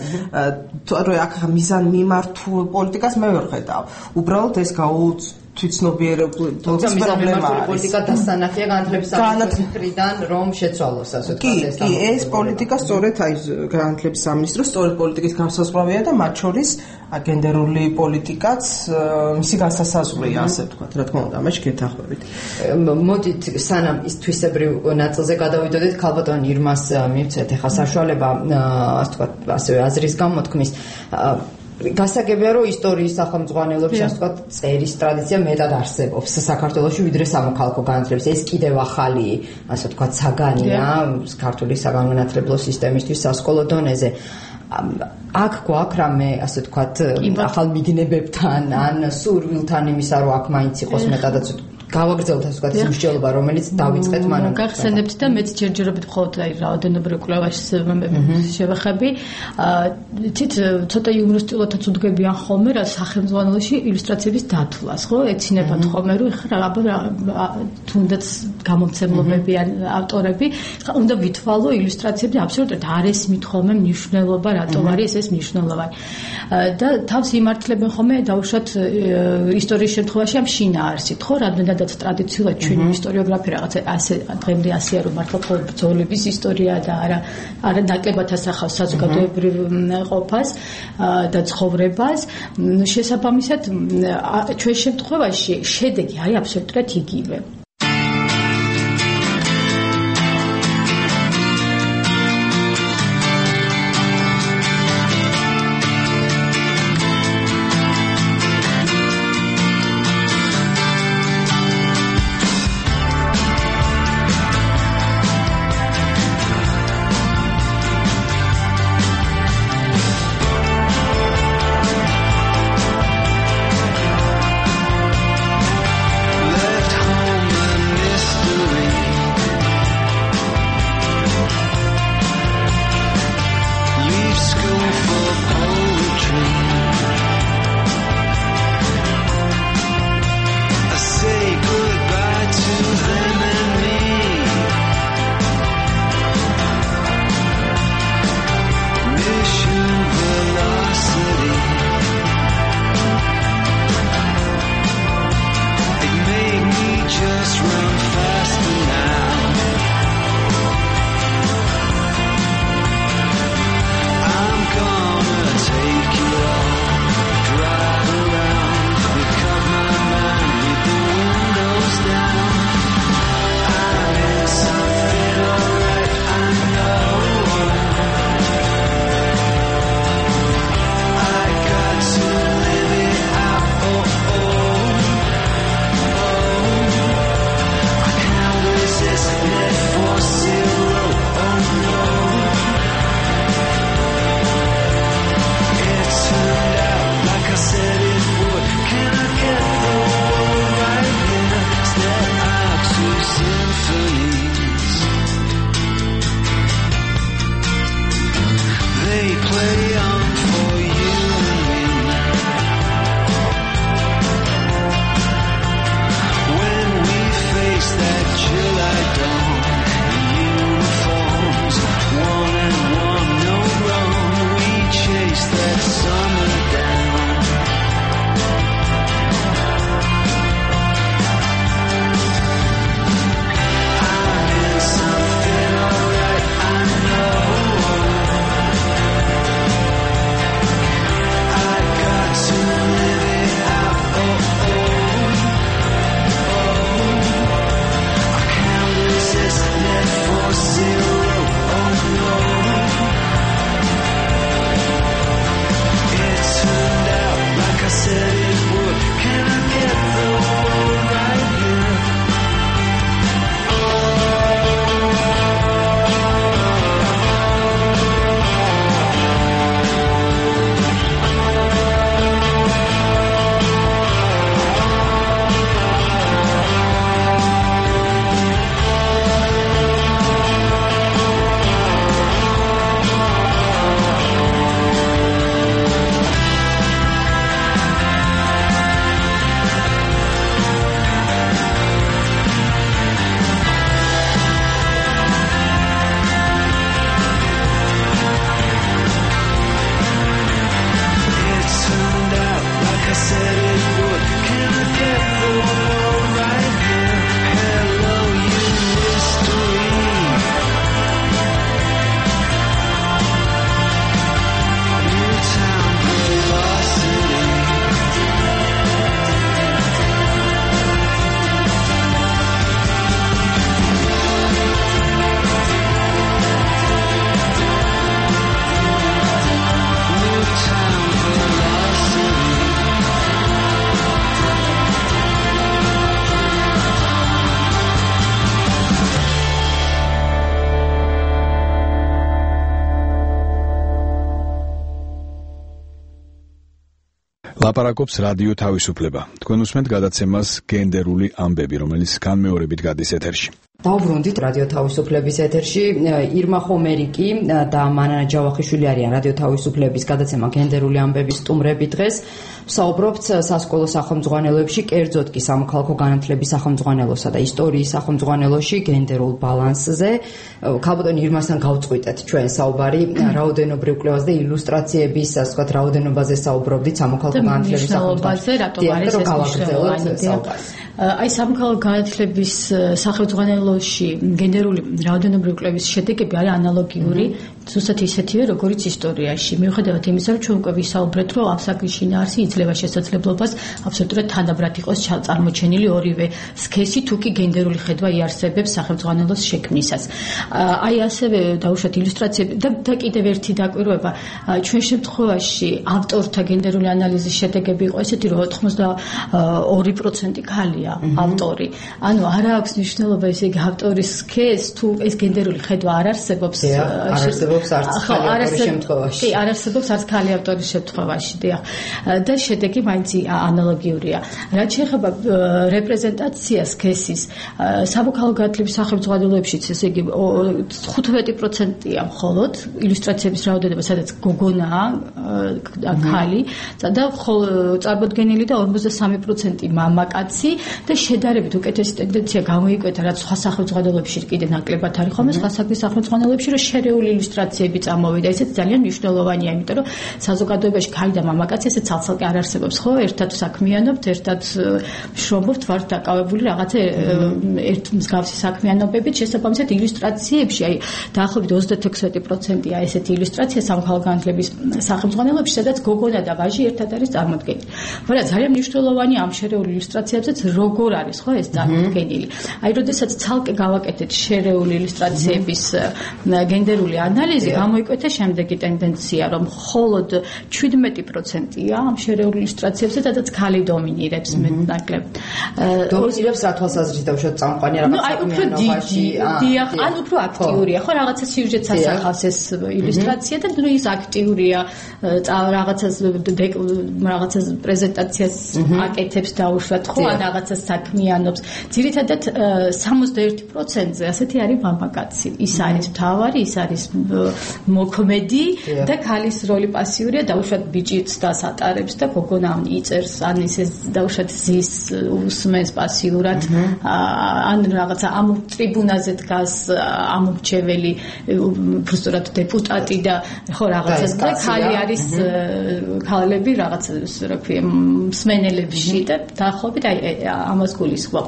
აქ მიზან მიმართულ პოლიტიკას მე ვერ ხედავ. უბრალოდ ეს გაუც თვითცნობიერების პრობლემა არის. პოლიტიკა დასანახია განათლების სამინისტროს მხრიდან, რომ შეცვალოს, ასე ვთქვათ, ეს. კი, ეს პოლიტიკა სწორედ აი განათლების სამინისტრო სწორედ პოლიტიკის განსაზღვრავია და მათ შორის გენდერული პოლიტიკაც მისი განსასაზღვრია, ასე ვთქვათ, რა თქმა უნდა, ამაში გეთახვებით. მოდით სანამ ის თვისებრივ ნაწილზე გადავიდოდეთ, ქალბატონ ირმას მივცეთ ახლა საშუალება, ასე ვთქვათ, ასევე აზრის გამოთქმის. გასაგებია, რომ ისტორიის სახელმძღვანელოებში, ასე ვთქვათ, წერის ტრადიცია მეტად არსებობს საქართველოში, ვიდრე სამოქალაქო განათლების. ეს კიდევ ახალი, ასე ვთქვათ, საგანია ქართული საგანმანათლებლო სისტემისთვის სასკოლო დონეზე. აქ გვაქვს რამე, ასე ვთქვათ, ახალ მიგნებებთან, ან სურვილთან იმისა, რომ აქ მაინც იყოს მეტადაც გავაგრძელოთ, ასე ვთქვათ, ის მსჯელობა, რომელიც დავიწყეთ მანამ. გახსენებთ და მეც ჯერჯერობით მხოლოდ აი რაოდენობრივ კვლევაში შევეხები. თით ცოტა იუმორისტულადაც უდგებიან ხოლმე რა სახელმძღვანელოში ილუსტრაციების დათვლას, ხო? ეცინებათ ხოლმე, რომ ეხლა რა თუნდაც გამომცემლობები ან ავტორები, ხა უნდა ვითვალო ილუსტრაციები აბსოლუტურად არ ესმით ხოლმე მნიშვნელობა, რატომ არის ეს მნიშვნელოვანი. და თავს იმართლებენ ხოლმე დაუშვათ ისტორიის შემთხვევაში ამ შინაარსით, ხო? რამდენადაც ტრადიციულად ჩვენი ისტორიოგრაფია რაღაც ასე დღემდე ასეა, რომ მართლა მხოლოდ ბრძოლების ისტორია და არა არა ნაკლებად ასახავს საზოგადოებრივ ყოფას და ცხოვრებას. შესაბამისად, ჩვენ შემთხვევაში შედეგი არის აბსოლუტურად იგივე. Left home ლაპარაკობს რადიო თავისუფლება. თქვენ უსმენთ გადაცემას გენდერული ამბები, რომელიც განმეორებით გადის ეთერში. დავბრუნდით რადიო თავისუფლების ეთერში. ირმა ხომერიკი და მანანა ჯავახიშვილი არიან რადიო თავისუფლების გადაცემა გენდერული ამბების სტუმრები დღეს. ვსაუბრობთ სასკოლო სახელმძღვანელოებში, კერძოდ კი სამოქალაქო განათლების სახელმძღვანელოსა და ისტორიის სახელმძღვანელოში გენდერულ ბალანსზე. ქალბატონი ირმასთან გავწყვიტეთ ჩვენ საუბარი რაოდენობრივ კვლევას და ილუსტრაციების, ასე ვთქვათ, რაოდენობაზე საუბრობდით სამოქალაქო განათლების სახელმძღვანელოზე, რატომ არის ეს მნიშვნელოვანი? აი სამოქალაქო განათლების სახელმძღვანელოში გენდერული რაოდენობრივი კვლევის შედეგები არის ანალოგიური, ზუსტად ისეთივე, როგორიც ისტორიაში. მიუხედავად იმისა, რომ ჩვენ უკვე ვისაუბრეთ, რომ ამ საკითხის შინაარსი იძლევა შესაძლებლობას აბსოლუტურად თანაბრად იყოს წარმოჩენილი ორივე სქესი, თუ კი გენდერული ხედვა იარსებებს სახელმძღვანელოს შექმნისას. აი ასევე დაუშვათ ილუსტრაციები და კიდევ ერთი დაკვირვება, ჩვენ შემთხვევაში ავტორთა გენდერული ანალიზის შედეგები იყო ესეთი, რომ ოცდაორი პროცენტი ქალია ავტორი. ანუ არ აქვს მნიშვნელობა ესე იგი ავტორის სქეს, თუ ეს გენდერული ხედვა არ არსებობს. არსებობს არც ქალი ავტორის შემთხვევაში. კი, არ არსებობს არც ქალი ავტორის შემთხვევაში, დიახ. და შედეგი მაინც ანალოგიურია. რაც შეეხება რეპრეზენტაციას სქესის, სამოქალაქო განათლების სახელმძღვანელოებშიც ესე იგი თხუთმეტი პროცენტია მხოლოდ ილუსტრაციების რაოდენობა, სადაც გოგონაა ქალი და წარმოდგენილი და ორმოცდასამი პროცენტი მამაკაცი და შედარებით უკეთესი ტენდენცია გამოიკვეთა, რაც სხვა სახელმძღვანელოებში კიდე ნაკლებად არის ხოლმე, სხვა საქმის სახელმძღვანელოებში, რომ შერეული ილუსტრაციები წამოვიდა. ესეც ძალიან მნიშვნელოვანია, იმიტომ რომ საზოგადოებაში ქალი და მამაკაცი ესე ცალ-ცალკე არ არსებობს, ხო? ერთად საქმიანობთ, ერთად შრომობთ, ვართ დაკავებული რაღაცა ერთ მსგავსი საქმიანობებით, შესაბამისად ილუსტრაციებში, აი დაახლოებით ოცდაექვსი პროცენტია ესეთი ილუსტრაცია სამოქალაქო განათლების სახელმძღვანელოებში, სადაც გოგონა და ვაჟი ერთად არის წარმოდგენილი. მაგრამ ძალიან მნიშვნელოვანია ამ შერეული ილუსტრაციებზეც როგორ არის ხო ეს წარმოდგენილი. აი, როდესაც ცალკე გავაკეთეთ შერეული ილუსტრაციების გენდერული ანალიზი, გამოიკვეთა შემდეგი ტენდენცია, რომ მხოლოდ შვიდმეტი პროცენტია ამ შერეული ილუსტრაციებზე, სადაც ქალი დომინირებს მეტნაკლებ. დომინირებს რა თვალსაზრისით დავუშვათ წამყვანი რაღაც საქმიანობაში? დიახ, ან უფრო აქტიურია, ხო, რაღაცა სიუჟეტს ასახავს ეს ილუსტრაცია და ნუ ის აქტიურია, რაღაცას რაღაცას პრეზენტაციას აკეთებს დაუშვათ, ხო, ან რაღაცას საქმიანობს. ძირითადად სამოცდაერთი პროცენტზე ასეთი არის მამაკაცი. ის არის მთავარი, ის არის მოქმედი და ქალის როლი პასიურია, დაუშვათ ბიჭიც დას ატარებს და გოგონა იწერს, ან ისე დაუშვათ ზის უსმენს პასიურად, ან რაღაცა ამ ტრიბუნაზე დგას ამორჩეველი უბრალოდ დეპუტატი და ხო რაღაცას და ქალი არის ქალები რაღაც რა ქვია მსმენელებში და დაახლოებით აი ამას გულისხმობ.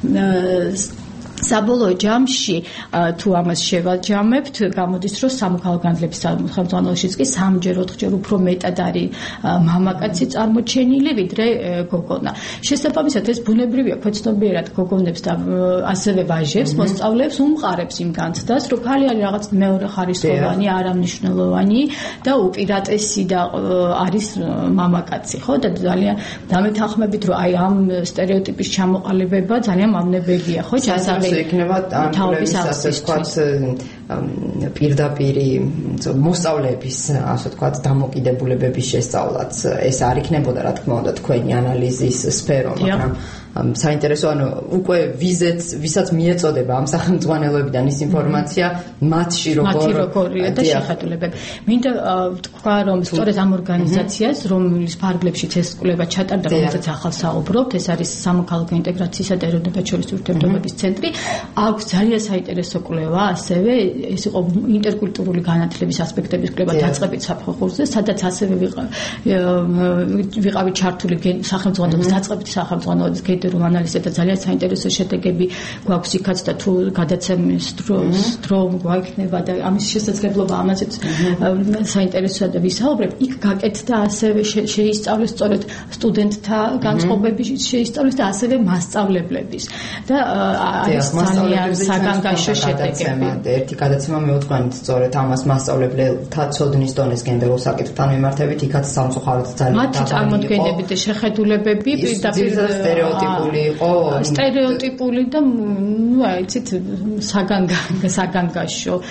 საბოლოო ჯამში თუ ამას შევაჯამებთ, გამოდის, რომ სამოქალაქო განათლების სახელმძღვანელოშიც კი სამჯერ ოთხჯერ უფრო მეტად არის მამაკაცი წარმოჩენილი, ვიდრე გოგონა. შესაბამისად, ეს ბუნებრივია, ქვეცნობიერად გოგონებს და ასევე ვაჟებს, მოსწავლეებს უმყარებს იმ განცდას, რომ ქალი არის რაღაც მეორე ხარისხოვანი, არამნიშვნელოვანი და უპირატესი და არის მამაკაცი, ხო? და ძალიან დამეთანხმებით, რომ აი ამ სტერეოტიპის ჩამოყალიბება ძალიან მავნებელია, ხო? ჩასწავლი იქნება ამბების ასე ვთქვათ პირდაპირი მოსწავლეების ასე ვთქვათ დამოკიდებულებების შესწავლაც ეს არ იქნებოდა რა თქმა უნდა თქვენი ანალიზის სფერო, მაგრამ საინტერესო, ანუ უკვე ვიზეც, ვისაც მიეწოდება ამ სახელმძღვანელოებიდან ის ინფორმაცია, მათში როგორ მათი როგორია და შეხედულებები. მინდა თქვა, რომ სწორედ ამ ორგანიზაციას, რომლის ფარგლებშიც ეს კვლევა ჩატარდა, რომელზეც ახალ საუბრობთ, ეს არის სამოქალაქო ინტეგრაციისა და ეროვნებაჩვეულის ურთიერთობების ცენტრი, აქვს ძალიან საინტერესო კვლევა, ასევე ეს იყო ინტერკულტურული განათლების ასპექტების კვლევა დაწყებით საფეხურზე, სადაც ასევე ვიყავით ჩართული სახელმძღვანელოს დაწყებით სახელმძღვანელოს გენდერულ ანალიზზე და ძალიან საინტერესო შედეგები გვაქვს იქაც და თუ გადაცემის დრო გვაიქნება და ამის შესაძლებლობა ამაზეც საინტერესოა და ვისაუბრებ, იქ გაკეთდა ასევე შეისწავლეს სწორედ სტუდენტთა განწყობები შეისწავლეს და ასევე მასწავლებლების და არის ძალიან საგანგაშო შედეგები. ერთი გადაცემა მეოთხმანით სწორედ ამას მასწავლებელთა ცოდნის დონეს გენდერულ საკითხთან მიმართებით, იქაც სამწუხაროდ ძალიან მათი წარმოდგენები და შეხედულებები პირდაპირ სტერეოტიპული იყო. სტერეოტიპული და ნუ აიცით საგანგაშო.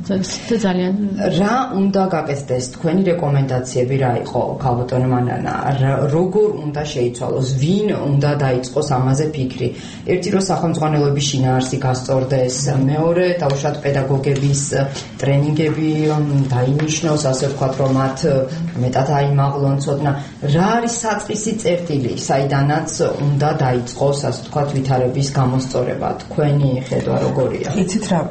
ძალიან რა უნდა გაკეთდეს თქვენი რეკომენდაციები რა იყო ქალბატონო მანანა როგორ უნდა შეიცვალოს ვინ უნდა დაიწყოს ამაზე ფიქრი ერთი რომ სახელმძღვანელოების შინაარსი გასწორდეს მეორე თავშად პედაგოგების ტრენინგები დაინიშნოს ასე ვთქვათ რომ მათ მეტად აიმაღლონ ცოდნა რა არის საწყისი წერტილი საიდანაც უნდა დაიწყოს ასე ვთქვათ ვითარების გამოსწორება თქვენი ხედვა როგორია იცით რა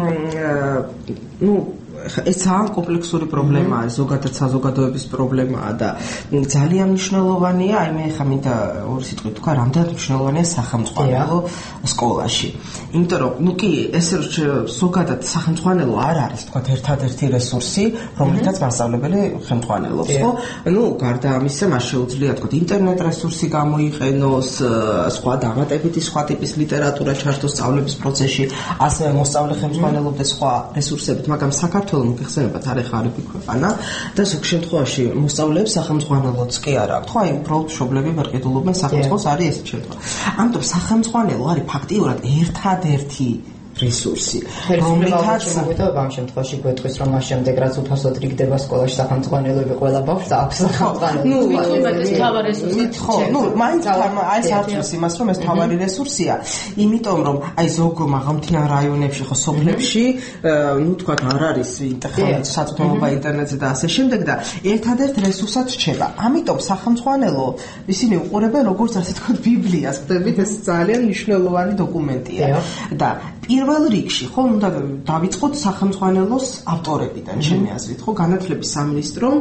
ну ეს ძალიან კომპლექსური პრობლემაა, ზოგადად საზოგადოების პრობლემაა და ძალიან მნიშვნელოვანია, აი მე ხა მინდა ორი სიტყვით თქვა, რამდენად მნიშვნელოვანია სახელმძღვანელო სკოლაში. იმიტომ რომ ну კი ეს ზოგადად სახელმძღვანელო არ არის თქვა ერთადერთი რესურსი, რომლითაც მასწავლებელი ხელმძღვანელობს, ხო? ну გარდა ამისა, მას შეუძლია თქვა ინტერნეტ რესურსი გამოიყენოს, სხვა დამატებითი სხვა ტიპის ლიტერატურა ჩართოს სწავლების პროცესში, ასევე მოსწავლე ხელმძღვანელობდეს სხვა რესურსებით, მაგრამ საქართველოს მოგეხსენებათ არ ეხარები ქვეყანა და ზოგ შემთხვევაში მოსწავლეებს სახელმძღვანელოც კი არ აქვს. ხო, აი უბრალოდ მშობლები ვერ ყიდულობენ სახელმძღვანელოს არის ეს შემთხვევა. ამიტომ სახელმძღვანელო არის ფაქტიურად ერთადერთი რესურსი, რომლითაც მოგვიტოება ამ შემთხვევაში გვეტყვის რომ მას შემდეგ რაც უფასოდ რიგდება სკოლაში სახელმძღვანელოები ყველა ბავშვს აქვს სახელმძღვანელო. ну ვიტყვით ეს თავი რესურსი. ხო, ну მაინც აი ეს არწმის იმას რომ ეს თავი რესურსია, იმიტომ რომ აი ზოგ მაღალმთიან რაიონებში ხო სოფლებში, ну თქვა არ არის ინტერნეტი, საწარმოობა ინტერნეტზე და ასე შემდეგ და ერთადერთ რესურსად რჩება. ამიტომ სახელმძღვანელო ისინი უყურებენ როგორც ასე თქვა ბიბლიას, ხდებით ეს ძალიან მნიშვნელოვანი დოკუმენტია და პირველ რიგში ხო უნდა დავიწყოთ სახელმძღვანელოს ავტორებიდან ჩემი აზრით ხო განათლების სამინისტრომ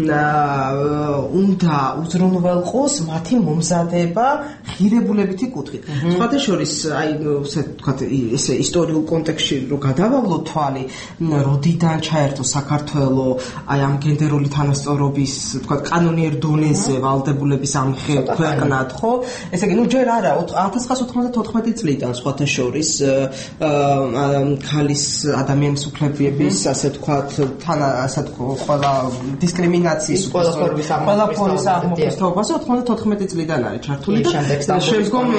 უნდა უზრუნველყოს მათი მომზადება ღირებულებითი კუთხით. სხვათა შორის აი ესე ვთქვათ ესე ისტორიულ კონტექსტში რო გადავალოთ თვალი როდიდან ჩაერთო საქართველო აი ამ გენდერული თანასწორობის ვთქვათ კანონიერ დონეზე ვალდებულების ამ ქვეყნად ხო ესე იგი ნუ ჯერ არა ათას ცხრაას ოთხმოცდათოთხმეტი წლიდან სხვათა შორის ქალის ადამიანის უფლებების ასე ვთქვათ თან ასე ვთქვათ ყველა დისკრიმინაციის ყველა ფორმის ყველა ფორმის აღმოფხვრებაზე ოთხმოცდათოთხმეტი წლიდან არის ჩართული და შემდგომ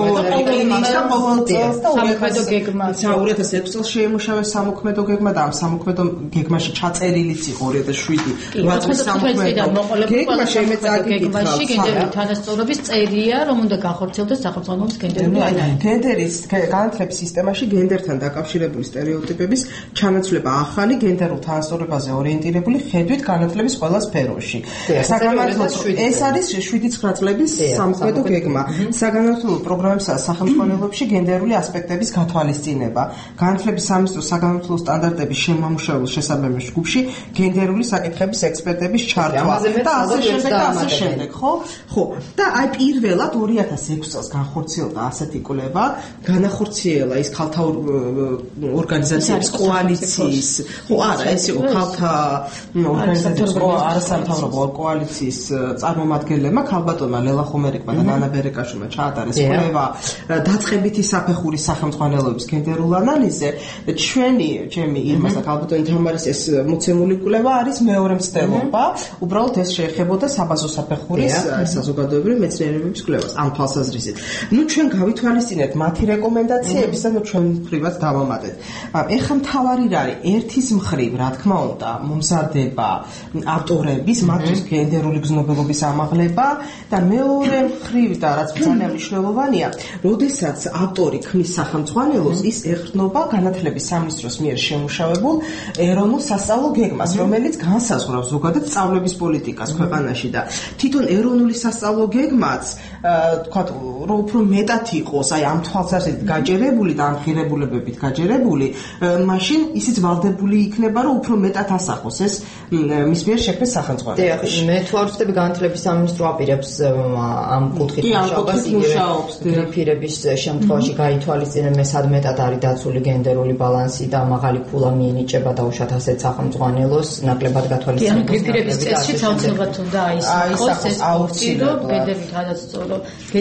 სამოქმედო გეგმა ორი ათას ექვსი წელს შეიმუშავეს სამოქმედო გეგმა და ამ სამოქმედო გეგმაში ჩაწერილიც იყო ორი ათას შვიდი წლის სამოქმედო გეგმა გეგმაში გენდერული თანასწორობის წერია რომ უნდა განხორციელდეს სახელმწიფოს გენდერული გენდერის განათლების სისტემაში გენდერთან დაკავშირებული სტერეოტიპების ჩანაცვლება ახალი გენდერულ თანასწორობაზე ორიენტირებული ხედვით განათლების ყველა სფეროში. საგანმანათლებლო ეს არის შვიდი ცხრა წლების სამოქმედო გეგმა. საგანმანათლებლო პროგრამებსა და სახელმძღვანელოებში გენდერული ასპექტების გათვალისწინება. განათლების სამინისტროს საგანმანათლებლო სტანდარტების შემამუშავებელ შესაბამის ჯგუფში გენდერული საკითხების ექსპერტების ჩართვა და ასე შემდეგ და ასე შემდეგ, ხო? ხო. და აი პირველად ორი ათას ექვსი წელს განხორციელდა ასეთი კვლევა, განახორციელა ის ქალთა ორგანიზაციების კოალიციის ხო არა ეს იყო ქალთა ორგანიზაციების არასამთავრობო კოალიციის წარმომადგენლებმა ქალბატონმა ლელა ხომერიკმა და ნანა ბერეკაშვილმა ჩაატარეს კვლევა დაწყებითი საფეხურის სახელმძღვანელოების გენდერულ ანალიზზე და ჩვენი ჩემი ირმას და ქალბატონი თამარის ეს მოცემული კვლევა არის მეორე მცდელობა უბრალოდ ეს შეეხებოდა საბაზო საფეხურის საზოგადოებრივი მეცნიერებების კვლევას ამ თვალსაზრისით ნუ ჩვენ გავითვალისწინებთ მათი რეკომენდაციების და ჩვენ მხრივაც დავამატეთ. ეხლა მთავარი რა არის? ერთის მხრივ, რა თქმა უნდა, მომზადება ავტორების, მათთვის გენდერული გზნობელობის ამაღლება და მეორე მხრივ და რაც ძალიან მნიშვნელოვანია, როდესაც ავტორი ქმნის სახელმძღვანელოს, ის ეხრნობა განათლების სამინისტროს მიერ შემუშავებულ ეროვნულ სასწავლო გეგმას, რომელიც განსაზღვრავს ზოგადად სწავლების პოლიტიკას ქვეყანაში და თვითონ ეროვნული სასწავლო გეგმაც, თქვა რომ უფრო მეტად იყოს, აი ამ თვალსაზრისით გაჯერებული და ამ ღირებულებებით გაჯერებული, მაშინ ისიც ვალდებული იქნება, რომ უფრო მეტად ასახოს ეს მის მიერ შექმნეს სახელმძღვანელოებში. მე თუ არ ვწდები განათლების სამინისტრო აპირებს ამ კუთხით მუშაობას, იგივე გრიფირების შემთხვევაში გაითვალისწინებენ სად მეტად არის დაცული გენდერული ბალანსი და მაღალი ფულა მიენიჭება დაუშვათ ასეთ სახელმძღვანელოს, ნაკლებად გათვალისწინებენ. გრიფირების წესშიც აუცილებლად უნდა აისახოს ეს ფაქტი, რომ გენდერული თანასწორო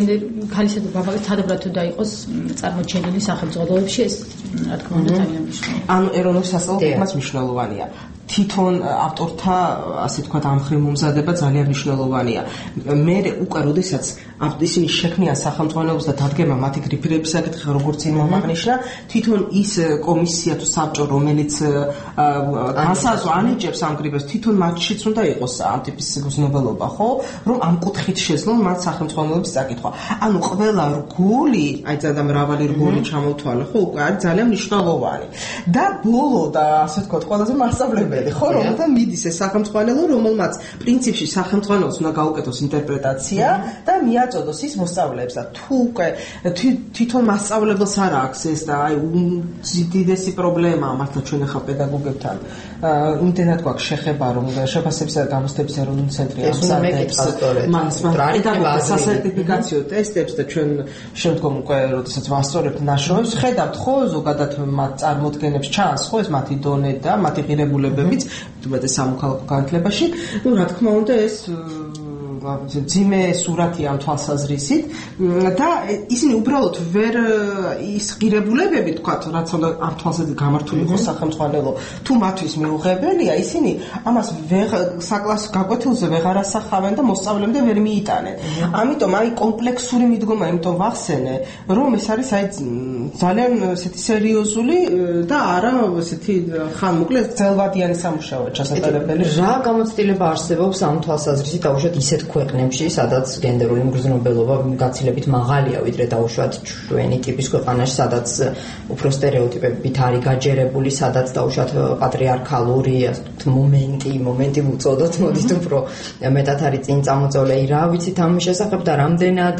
ქალისა და ბაბაკის თანაბრად უნდა იყოს წარმოჩენილი სახელმძღვანელოებში ეს რა თქმა უნდა ძალიან მნიშვნელოვანია. ანუ ეროვნულ სასწავლო გეგმას მნიშვნელოვანია. თვითონ ავტორთა ასე თქვა ამ ხრივ მომზადება ძალიან მნიშვნელოვანია. მე უკვე როდესაც ისინი შექმნიან სახელმწიფოს და დადგენა მათი გრიფირების საკითხი როგორც იმ მომაღნიშნა თვითონ ის კომისია თუ საბჭო რომელიც განსაზღვრა ანიჭებს ამ გრიფებს თვითონ მათშიც უნდა იყოს ამ ტიპის გზნობელობა ხო რომ ამ კუთხით შეძლონ მათ სახელმწიფოების საკითხვა ანუ ყველა რგული აი ძალიან მრავალი რგული ჩამოთვალე ხო უკვე არის ძალიან მნიშვნელოვანი და ბოლო და ასე ვთქვათ ყველაზე მასშტაბებელი ხო რომელთან მიდის ეს სახელმწიფო რომელმაც პრინციპში სახელმწიფოს უნდა გაუკეთოს ინტერპრეტაცია და მიაწოდოს ის მოსწავლეებს და თუ უკვე თვითონ მასწავლებელს არ აქვს ეს და აი უდიდესი პრობლემაა მართლა ჩვენ ახლა პედაგოგებთან იმდენად გვაქვს შეხება რომ შეფასებისა და გამოცდების ეროვნული ცენტრი ამსადებს მას პედაგოგთა სასერტიფიკაციო ტესტებს და ჩვენ შემდგომ უკვე როდესაც ვასწორებთ ნაშრომებს ხედავთ ხო ზოგადად მათ წარმოდგენებს ჩანს ხო ეს მათი დონე და მათი ღირებულებებიც თუმცა სამოქალაქო განათლებაში ну რა თქმა უნდა ეს ძიმე სურათი ამ თვალსაზრისით და ისინი უბრალოდ ვერ ის ღირებულებები თქვათ რაც უნდა ამ თვალსაზრისით გამართული იყოს სახელმწიფო თუ მათთვის მიუღებელია ისინი ამას საკლასო გაკვეთილზე ვეღარ ასახავენ და მოსწავლემდე ვერ მიიტანენ ამიტომ აი კომპლექსური მიდგომა იმიტომ ვახსენე რომ ეს არის აი ძალიან ესეთი სერიოზული და არა ესეთი ხანმოკლე ძელვადიანი სამუშაოა ჩასატარებელი რა გამოცდილება არსებობს ამ თვალსაზრისით დაუშვათ ისეთ ქვეყნებში, სადაც გენდერული მგრძნობელობა გაცილებით მაღალია, ვიდრე დაუშვათ ჩვენი ტიპის ქვეყანაში, სადაც უფრო სტერეოტიპებით არის გაჯერებული, სადაც დაუშვათ პატრიარქალური მომენტი, მომენტი უწოდოთ, მოდით უფრო მეტად არის წინ წამოწოლე, რა ვიცით ამ შესახებ და რამდენად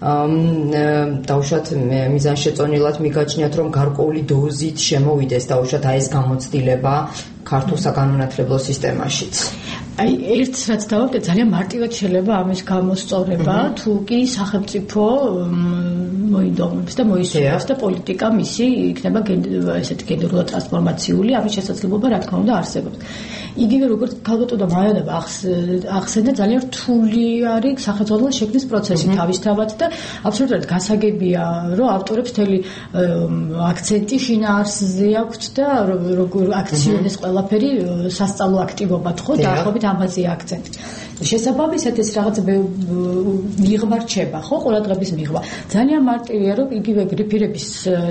დაუშვათ მიზანშეწონილად მიგაჩნიათ, რომ გარკვეული დოზით შემოვიდეს დაუშვათ აი ეს გამოცდილება ქართულ საგანმანათლებლო სისტემაშიც. აი ერთს რაც დავაკეთე ძალიან მარტივად შეიძლება ამის გამოსწორება თუ კი სახელმწიფო მოინდომებს და მოისურვებს და პოლიტიკა მისი იქნება ესეთი გენდერულად ტრანსფორმაციული ამის შესაძლებლობა რა თქმა უნდა არსებობს იგივე როგორც ქალბატონმა მაიანება ახსენა ძალიან რთული არის სახელმწიფოს შექმნის პროცესი თავისთავად და აბსოლუტურად გასაგებია რომ ავტორებს მთელი აქცენტი შინაარსზე აქვთ და როგორ აქციონეს ყველაფერი სასწავლო აქტივობად ხო დაახლოებით ამაზე აქცენტი. შესაბამისად ეს რაღაც მიღმა რჩება, ხო, ყურადღების მიღმა. ძალიან მარტივია, რომ იგივე გრიფირების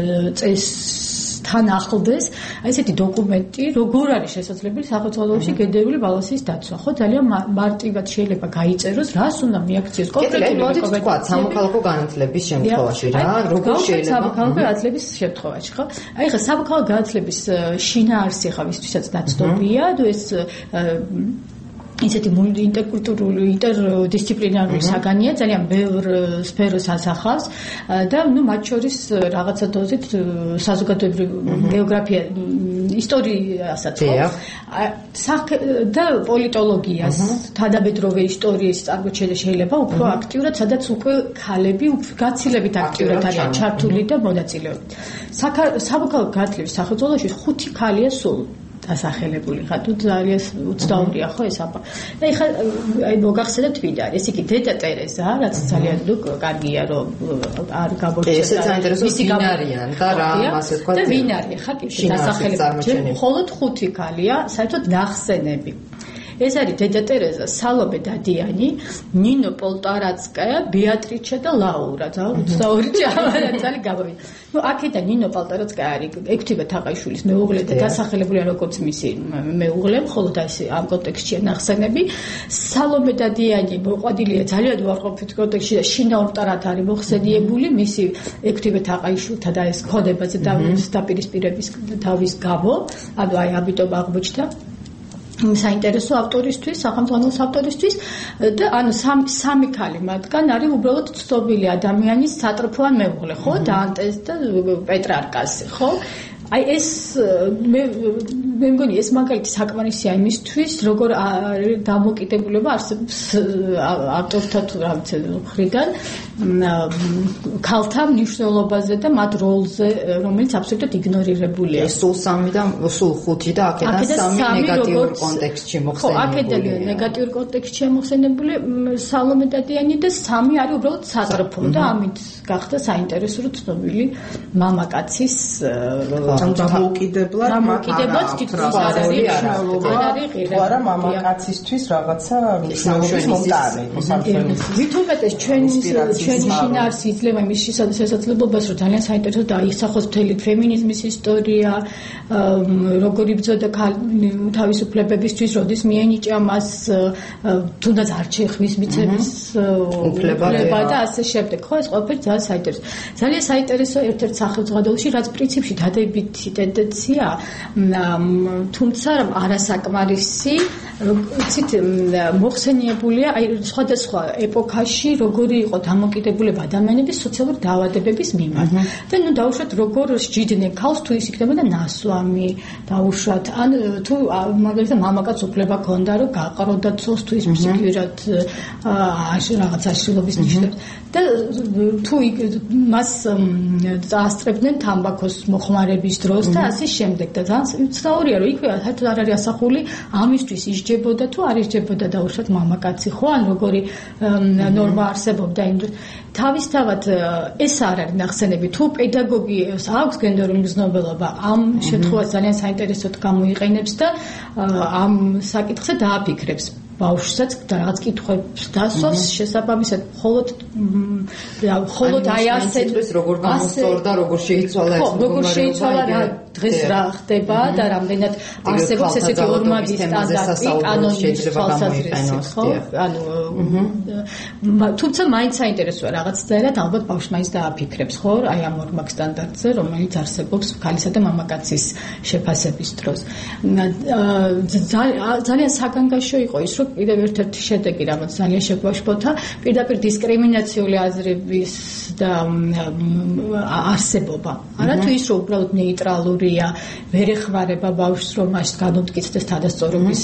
წესთან ახლდეს, აი ესეთი დოკუმენტი, როგორ არის შესაძლებელი სახელმწიფოში გენდერული ბალანსის დაცვა, ხო, ძალიან მარტივად შეიძლება გაიწეროს, რას უნდა მიაქციოს კონკრეტული რეკომენდაციები. თქვა, სამოქალაქო განათლების შემთხვევაში რა, როგორ შეიძლება სამოქალაქო განათლების შემთხვევაში, ხო? აი ხა სამოქალაქო განათლების შინაარსი ხა ვისთვისაც დაცდობია, თუ ეს ისეთი ინტერკულტურული, ინტერდისციპლინარული საგანია, ძალიან ბევრ სფეროს ასახავს და ნუ მათ შორის რაღაცა დოზით საზოგადოებრივი გეოგრაფია, ისტორიასაც ხო? და პოლიტოლოგიას, თანამედროვე ისტორიის წარმოჩენა შეიძლება უფრო აქტიურად, სადაც უკვე ქალები გაცილებით აქტიურად არიან ჩართული და მონაწილეობენ. სამოქალაქო განათლების სახელმწიფოში ხუთი ქალია სულ დასახელებული ხა თუ ძალიან უცნაურია ხო ეს აბა და ეხლა აი მოგახსენებთ ვინ არის ეს იგი დედა ტერეზა რაც ძალიან ნუ კარგია რომ არ გამორჩა ეს საინტერესო ვინ არიან და რა ასე თქვა და ვინ არის ხა კი დასახელებული მხოლოდ ხუთი ქალია საერთოდ ნახსენები ეს არის დედა ტერეზა, სალომე დადიანი, ნინო პოლტარაცკაია, ბეატრიჩა და ლაურა, ოცდაორი ძალიან გამოვიდა. ნუ აქედა ნინო პოლტარაცკაია არის ექვთიმე თაყაიშვილის მეუღლე და დასახელებულია როგორც მისი მეუღლე, მხოლოდ ეს ამ კონტექსტში ნახსენები. სალომე დადიანი მოყვანილია ძალიან უარყოფით კონტექსტში და შინა ორტარად არის მოხსენიებული მისი ექვთიმე თაყაიშვილთა და ეს ქონებაზე დაპირისპირების თავის გამო, ანუ აი ამიტომ აღმოჩნდა საინტერესო ავტორისთვის, სახელმწიფოს ავტორისთვის და ანუ სამი სამი ქალი მათგან არის უბრალოდ ცნობილი ადამიანის სატრფოან მეუღლე, ხო? დანტეს და პეტრარკასი, ხო? აი ეს მე მე მგონი ეს მაგალითი საკმარისია იმისთვის, როგორ დამოკიდებულება არსებობს ავტორთა თუ რა ვიცი ხრიდან ქალთა მნიშვნელობაზე და მათ როლზე, რომელიც აბსოლუტურად იგნორირებულია. ეს სულ სამი და სულ ხუთი და აქედან სამი ნეგატიურ კონტექსტში მოხსენებული. ხო, აქედან ნეგატიურ კონტექსტში მოხსენებული სალომე დადიანი და სამი არის უბრალოდ სატრფო და ამით გახდა საინტერესო ცნობილი მამაკაცის დამოუკიდებლად დამოუკიდებლად თვითონ თუ არა მამაკაცისთვის რაღაცა მნიშვნელობის მომტანი იყოს სამშობლოს. მithumetes ჩვენი ჩვენი შინაარსი იძლევა იმის შესაძლებლობას, რომ ძალიან საინტერესო დაისახოს მთელი ფემინიზმის ისტორია, როგორ იბრძოდა თავისუფლებებისთვის, როდის მიენიჭა მას თუნდაც არ შეხვნის მიცემის უფლება და ასე შემდეგ. ხო, ეს ყველაფერი ძალიან საინტერესო. ძალიან საინტერესო ერთ-ერთ სახელმწიფოში, რაც პრინციპში დადებითი ტენდენცია, თუმცა არასაკმარისი, ცით მოხსენიებულია აი სხვადასხვა ეპოქაში როგორი იყო დამოკიდებულება ადამიანების სოციალური დაავადებების მიმართ. და ნუ დაუშვათ როგორ სჯიდნენ ქალს თუ ის იქნებოდა ნასვამი, დაუშვათ ან თუ მაგალითად მამაკაც უფლება ჰქონდა რომ გაყროდა ცოლს თუ ის ფსიქიურად რაღაც აშლილობის ნიშნებს და თუ მას წაასწრებდნენ თამბაქოს მოხმარების დროს და ასე შემდეგ და ძალიან უცნაურია რომ იქვე საერთოდ არ არის ასახული ამისთვის ისჯებოდა თუ არ ისჯებოდა დაუშვათ მამაკაცი ხო ან როგორი ნორმა არსებობდა იმ დროს თავისთავად ეს არ არის ნახსენები თუ პედაგოგიას აქვს გენდერული მგზნობელობა ამ შემთხვევაში ძალიან საინტერესოდ გამოიყენებს და ამ საკითხზე დააფიქრებს ბავშვსაც და რაღაც კითხვებს დასვავს შესაბამისად მხოლოდ მხოლოდ აი ასე როგორ გამოსწორდა როგორ შეიცვალა ეს როგორ შეიცვალა რა დღეს რა ხდება და რამდენად არსებობს ესეთი ორმაგი სტანდარტი კანონის თვალსაზრისით ხო ანუ თუმცა მაინც საინტერესოა რაღაც წერად ალბათ ბავშვს მაინც დააფიქრებს ხო აი ამ ორმაგ სტანდარტზე რომელიც არსებობს ქალისა და მამაკაცის შეფასების დროს ძალიან საგანგაშო იყო ის რომ კიდევ ერთ-ერთი შედეგი რაღაც ძალიან შეგვაშფოთა პირდაპირ დისკრიმინაციული აზრების და არსებობა არა თუ ის რომ უბრალოდ ნეიტრალურია ვერ ეხმარება ბავშვს რომ მას განუდგηθდეს თანასწორობის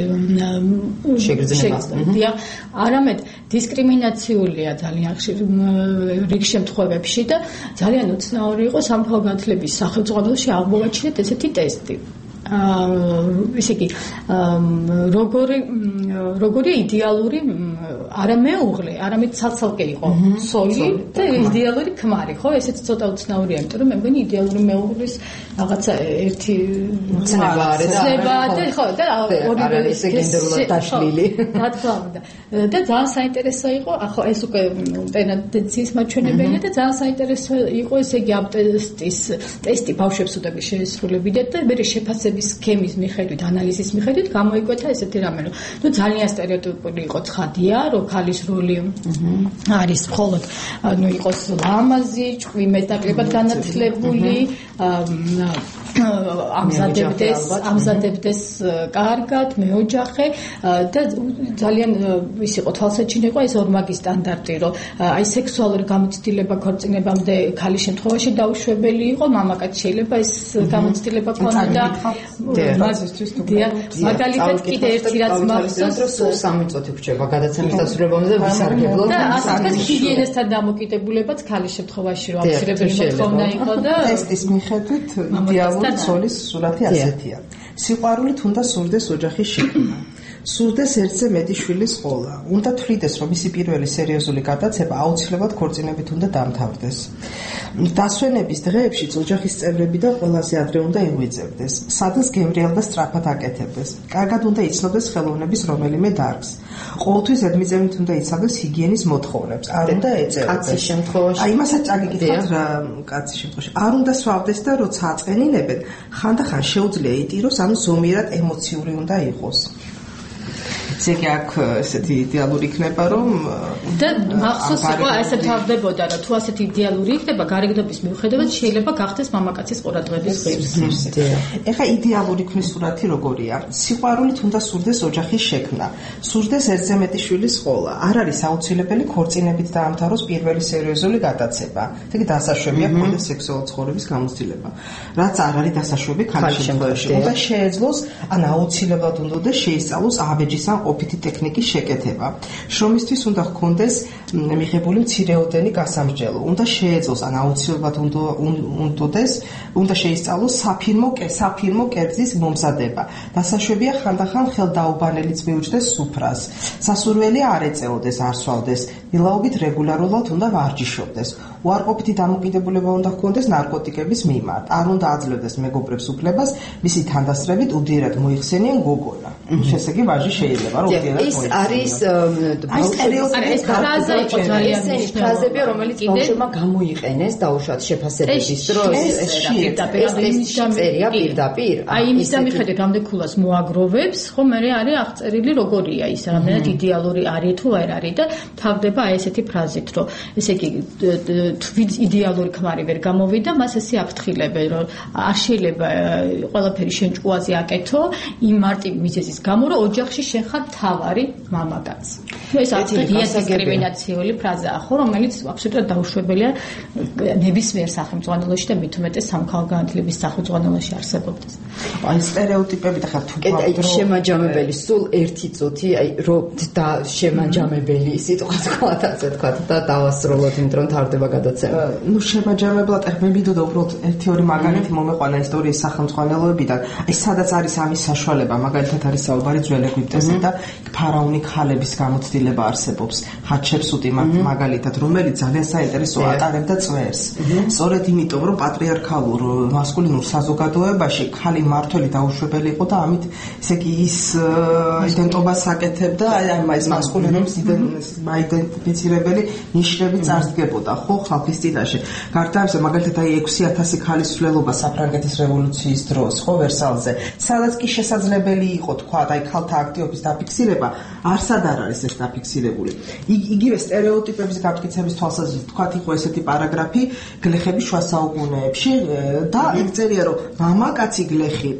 შეგრძნება არამედ დისკრიმინაციულია ძალიან რიგ შემთხვევებში და ძალიან უცნაური იყო სამოქალაქო განათლების სახელმწიფოში აღმოვაჩინეთ ესეთი ტესტი ისე კი როგორი როგორი იდეალური არა მეუღლე, არამედ ცალ-ცალკე იყო სოლი და იდეალური ქმარი, ხო? ესეც ცოტა უცნაურია, იმიტომ რომ მე მგონი იდეალური მეუღლის რაღაცა ერთი ცნება არის და ხო და ორივე ისე გენდერულად დაშლილი. რა თქმა უნდა. და ძალიან საინტერესო იყო, ახლა ეს უკვე ტენდენციის მაჩვენებელია და ძალიან საინტერესო იყო ესე იგი ამ ტესტის ტესტი ბავშვებს უდები შეესრულებინათ და მე შეფასების სქემის მიხედვით, ანალიზის მიხედვით გამოიკვეთა ესეთი რამე, რომ ნუ ძალიან სტერეოტიპული იყო ცხადია, რომ ქალის როლი არის მხოლოდ ნუ იყოს ლამაზი, ჭკვი მეტნაკლებად განათლებული, ამზადებდეს, ამზადებდეს კარგად, მეოჯახე და ძალიან ის იყო თვალსაჩინო იყო ეს ორმაგი სტანდარტი, რომ აი სექსუალური გამოცდილება ქორწინებამდე ქალის შემთხვევაში დაუშვებელი იყო, მამაკაც შეიძლება ეს გამოცდილება ქონოდა მაგალითად კიდე ერთი რაც მახსოვს სამი წუთი გრჩება გადაცემის დასრულებამდე და ვისარგებლო და ასე ჰიგიენესთან დამოკიდებულებაც ქალის შემთხვევაში რომ აუცილებელი მოთხოვნა იყო და ტესტის მიხედვით იდეალური ცოლის სურათი ასეთია. სიყვარული თუნდა სურდეს ოჯახის შექმნა. სურდეს ერთზე მეტი შვილის ყოლა. უნდა თვლიდეს, რომ მისი პირველი სერიოზული გადაცემა აუცილებლად ქორწინებით უნდა დამთავრდეს. დასვენების დღეებში ოჯახის წევრები და ყველაზე ადრე უნდა იღვიძებდეს. სადაც გემრიელ და სწრაფად აკეთებდეს. კარგად უნდა იცნობდეს ხელოვნების რომელიმე დარგს. ყოველთვის ზედმიწევნით უნდა იცავდეს ჰიგიენის მოთხოვნებს. არ უნდა ეწევდეს. კაცის შემთხვევაში. აი, იმასაც წაგიკითხავთ რა კაცის შემთხვევაში. არ უნდა სვავდეს და როცა აწენინებენ, ხანდახან შეუძლია იტიროს, ანუ ზომიერად ემოციური უნდა იყოს. ზეგი აქ ესეთი იდეალური იქნება რომ და მახსოვს იყო ესე თავდებოდა რომ თუ ასეთი იდეალური იქნება გარეგნობის მიუხედავად შეიძლება გახდეს მამაკაცის ყურადღების ღირსი. ეხა იდეალური ქმნის სურათი როგორია? სიყვარულით უნდა სურდეს ოჯახის შექმნა, სურდეს ერთზე მეტი შვილის ყოლა. არ არის აუცილებელი ქორწინებით დაამთავროს პირველი სერიოზული გადაცემა. ეგ დასაშვებია ქონდეს სექსუალური ცხოვრების გამოცდილება. რაც არ არის დასაშვები ქალის შემთხვევაში. უნდა შეეძლოს ან აუცილებლად უნდა შეისწავლოს აბეჯის ან უარყოფითი ტექნიკის შეკეთება. შრომისთვის უნდა ჰქონდეს მიღებული მცირეოდენი გასამსჯელო. უნდა შეეძლოს ან აუცილებლად უნდოდეს, უნდა შეისწავლოს საფირმო საფირმო კერძის მომზადება. დასაშვებია ხანდახან ხელდაუბანელიც მიუჩნდეს სუფრას. სასურველია არ ეწეოდეს, არ სვავდეს, ვილაობით რეგულარულად უნდა ვარჯიშობდეს. უარყოფითი დამოკიდებულება უნდა ჰქონდეს ნარკოტიკების მიმართ. არ უნდა აძლევდეს მეგობრებს უფლებას მისი თანდასწრებით უდიერად მოიხსენიან გოგონა. ესე იგი ვაჟი შეიძლება რომ უდიერად მოიხსენიან. ეს არის სტერეოტიპის ფრაზა, ეს ფრაზებია, რომელიც ბავშვებმა გამოიყენეს დაუშვათ შეფასებების დროს. ეს წერია პირდაპირ. აი იმის დამიხედე გამდექულას მოაგროვებს, ხო მე არის აღწერილი როგორია ის, რამდენად იდეალური არის თუ არ არის და თავდება აი ესეთი ფრაზით, რომ ესე იგი თვით იდეალური ქმარი ვერ გამოვიდა, მას ესე აფრთხილებენ, რომ არ შეიძლება ყველაფერი შენ ჭკუაზე აკეთო, იმ მარტივი მიზეზის გამო, რომ ოჯახში შენ ხარ მთავარი მამაკაცი. ეს აქტივია დისკრიმინაციული ფრაზაა, ხო, რომელიც აბსოლუტურად დაუშვებელია ნებისმიერ სახელმწიფოში და მით უმეტეს სამოქალაქო სახელმწიფოში არსებობდეს. აი სტერეოტიპები და ხარ თუ აი შემაჯამებელი სულ ერთი წუთი, აი რომ და შემაჯამებელი სიტყვა თქვათაც თქვა და დავასრულოთ, იმიტომ რომ თავდება გადაცემა. ნუ შემაჯამებლად მე მინდოდა უბრალოდ ერთი ორი მაგალითი მომეყვანა ისტორიის სახელმწიფოებიდან. აი სადაც არის ამის საშუალება, მაგალითად არის საუბარი ძველ ეგვიპტეზე და ფარაონი ქალების გამოცდილება არსებობს. ჰაჩეპსუტი მაგალითად, რომელიც ძალიან საინტერესოა ატარებდა წვერს. სწორედ იმიტომ, რომ პატრიარქალურ მასკულინურ საზოგადოებაში ხალი მართველი დაუშვებელი იყო და ამით ესე იგი ის იდენტობას აკეთებდა, აი ეს მასკულინობის მაიდენტიფიცირებელი ნიშნები წარსდგებოდა, ხო, ხალხის წინაშე. გარდა ამისა, მაგალითად აი ექვსი ათასი ქალის ცვლილობა საფრანგეთის რევოლუციის დროს, ხო, ვერსალზე, სადაც კი შესაძლებელი იყო თქვა, აი ქალთა აქტივობის დაფიქსირება, არსად არ არის ეს დაფიქსირებული. იგივე სტერეოტიპების გაფიცების თვალსაზრისით თქვა, იყო ესეთი პარაგრაფი გლეხების შუა საუკუნეებში და იქ წერია, რომ მამაკაცი გლეხი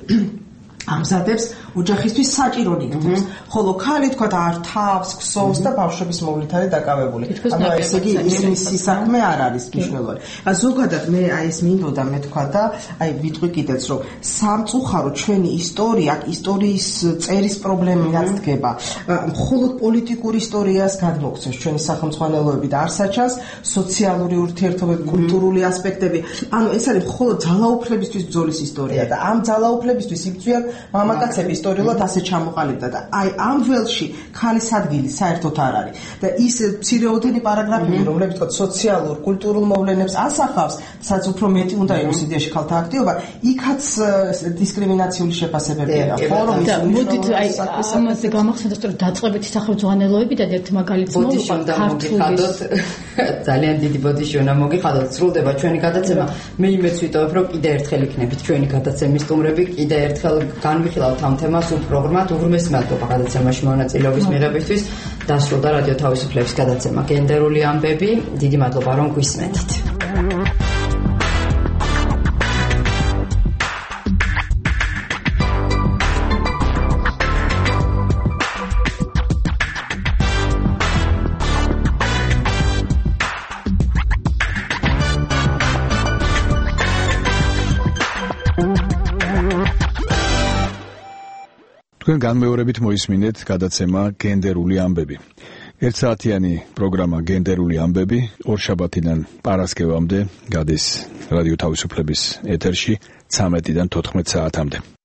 ამზადებს ოჯახისთვის საჭირო ნივთებს, ხოლო ქალი თქვა არ თავს, ქსოვს და ბავშვების მოვლით არის დაკავებული. ანუ ესე იგი ის საქმე არ არის მნიშვნელოვანი. ზოგადად მე აი ეს მინდოდა მე თქვა და აი ვიტყვი კიდეც რომ სამწუხარო ჩვენი ისტორია, ისტორიის წერის პრობლემაც დგება. მხოლოდ პოლიტიკური ისტორიას გადმოგცემს ჩვენი სახელმწიფოები და არ საჩანს სოციალური ურთიერთობები, კულტურული ასპექტები. ანუ ეს არის მხოლოდ ძალაუფლებისთვის ბრძოლის ისტორია და ამ ძალაუფლებისთვის იბრძვიან მამაკაცები ისტორიულად ასე ჩამოყალიბდა და აი ამ ველში ხალის ადგილი საერთოდ არ არის და ის მცირეოდენი პარაგრაფები რომლებიც თქო სოციალურ კულტურულ მოვლენებს ასახავს, სადაც უფრო მეტი უნდა იყოს იდეაში ხალხთა აქტივობა, იქაც დისკრიმინაციული შეფასებებია. ფორუმის მოდით აი ამაზე გამახსენდა რომ დაწყებითი სახელმძღვანელოებიდან ერთი მაგალითი მოვიყვანოთ ქართულს ძალიან დიდი ბოდიში უნდა მოგიხადოთ. სრულდება ჩვენი გადაცემა. მე იმეც ვიტოვებ რომ კიდე ერთხელ იქნებით ჩვენი გადაცემის სტუმრები, კიდე ერთხელ განვიხილავთ ამ თემას უპროგრამად. უღრმესი მადლობა გადაცემაში მონაწილეობის მიღებისთვის. დასრულდა რადიო თავისუფლების გადაცემა გენდერული ამბები. დიდი მადლობა რომ გვისმენთ. თქვენ განმეორებით მოისმინეთ გადაცემა გენდერული ამბები. ერთსაათიანი პროგრამა გენდერული ამბები ორშაბათიდან პარასკევამდე გადის რადიო თავისუფლების ეთერში ცამეტიდან თოთხმეტ საათამდე.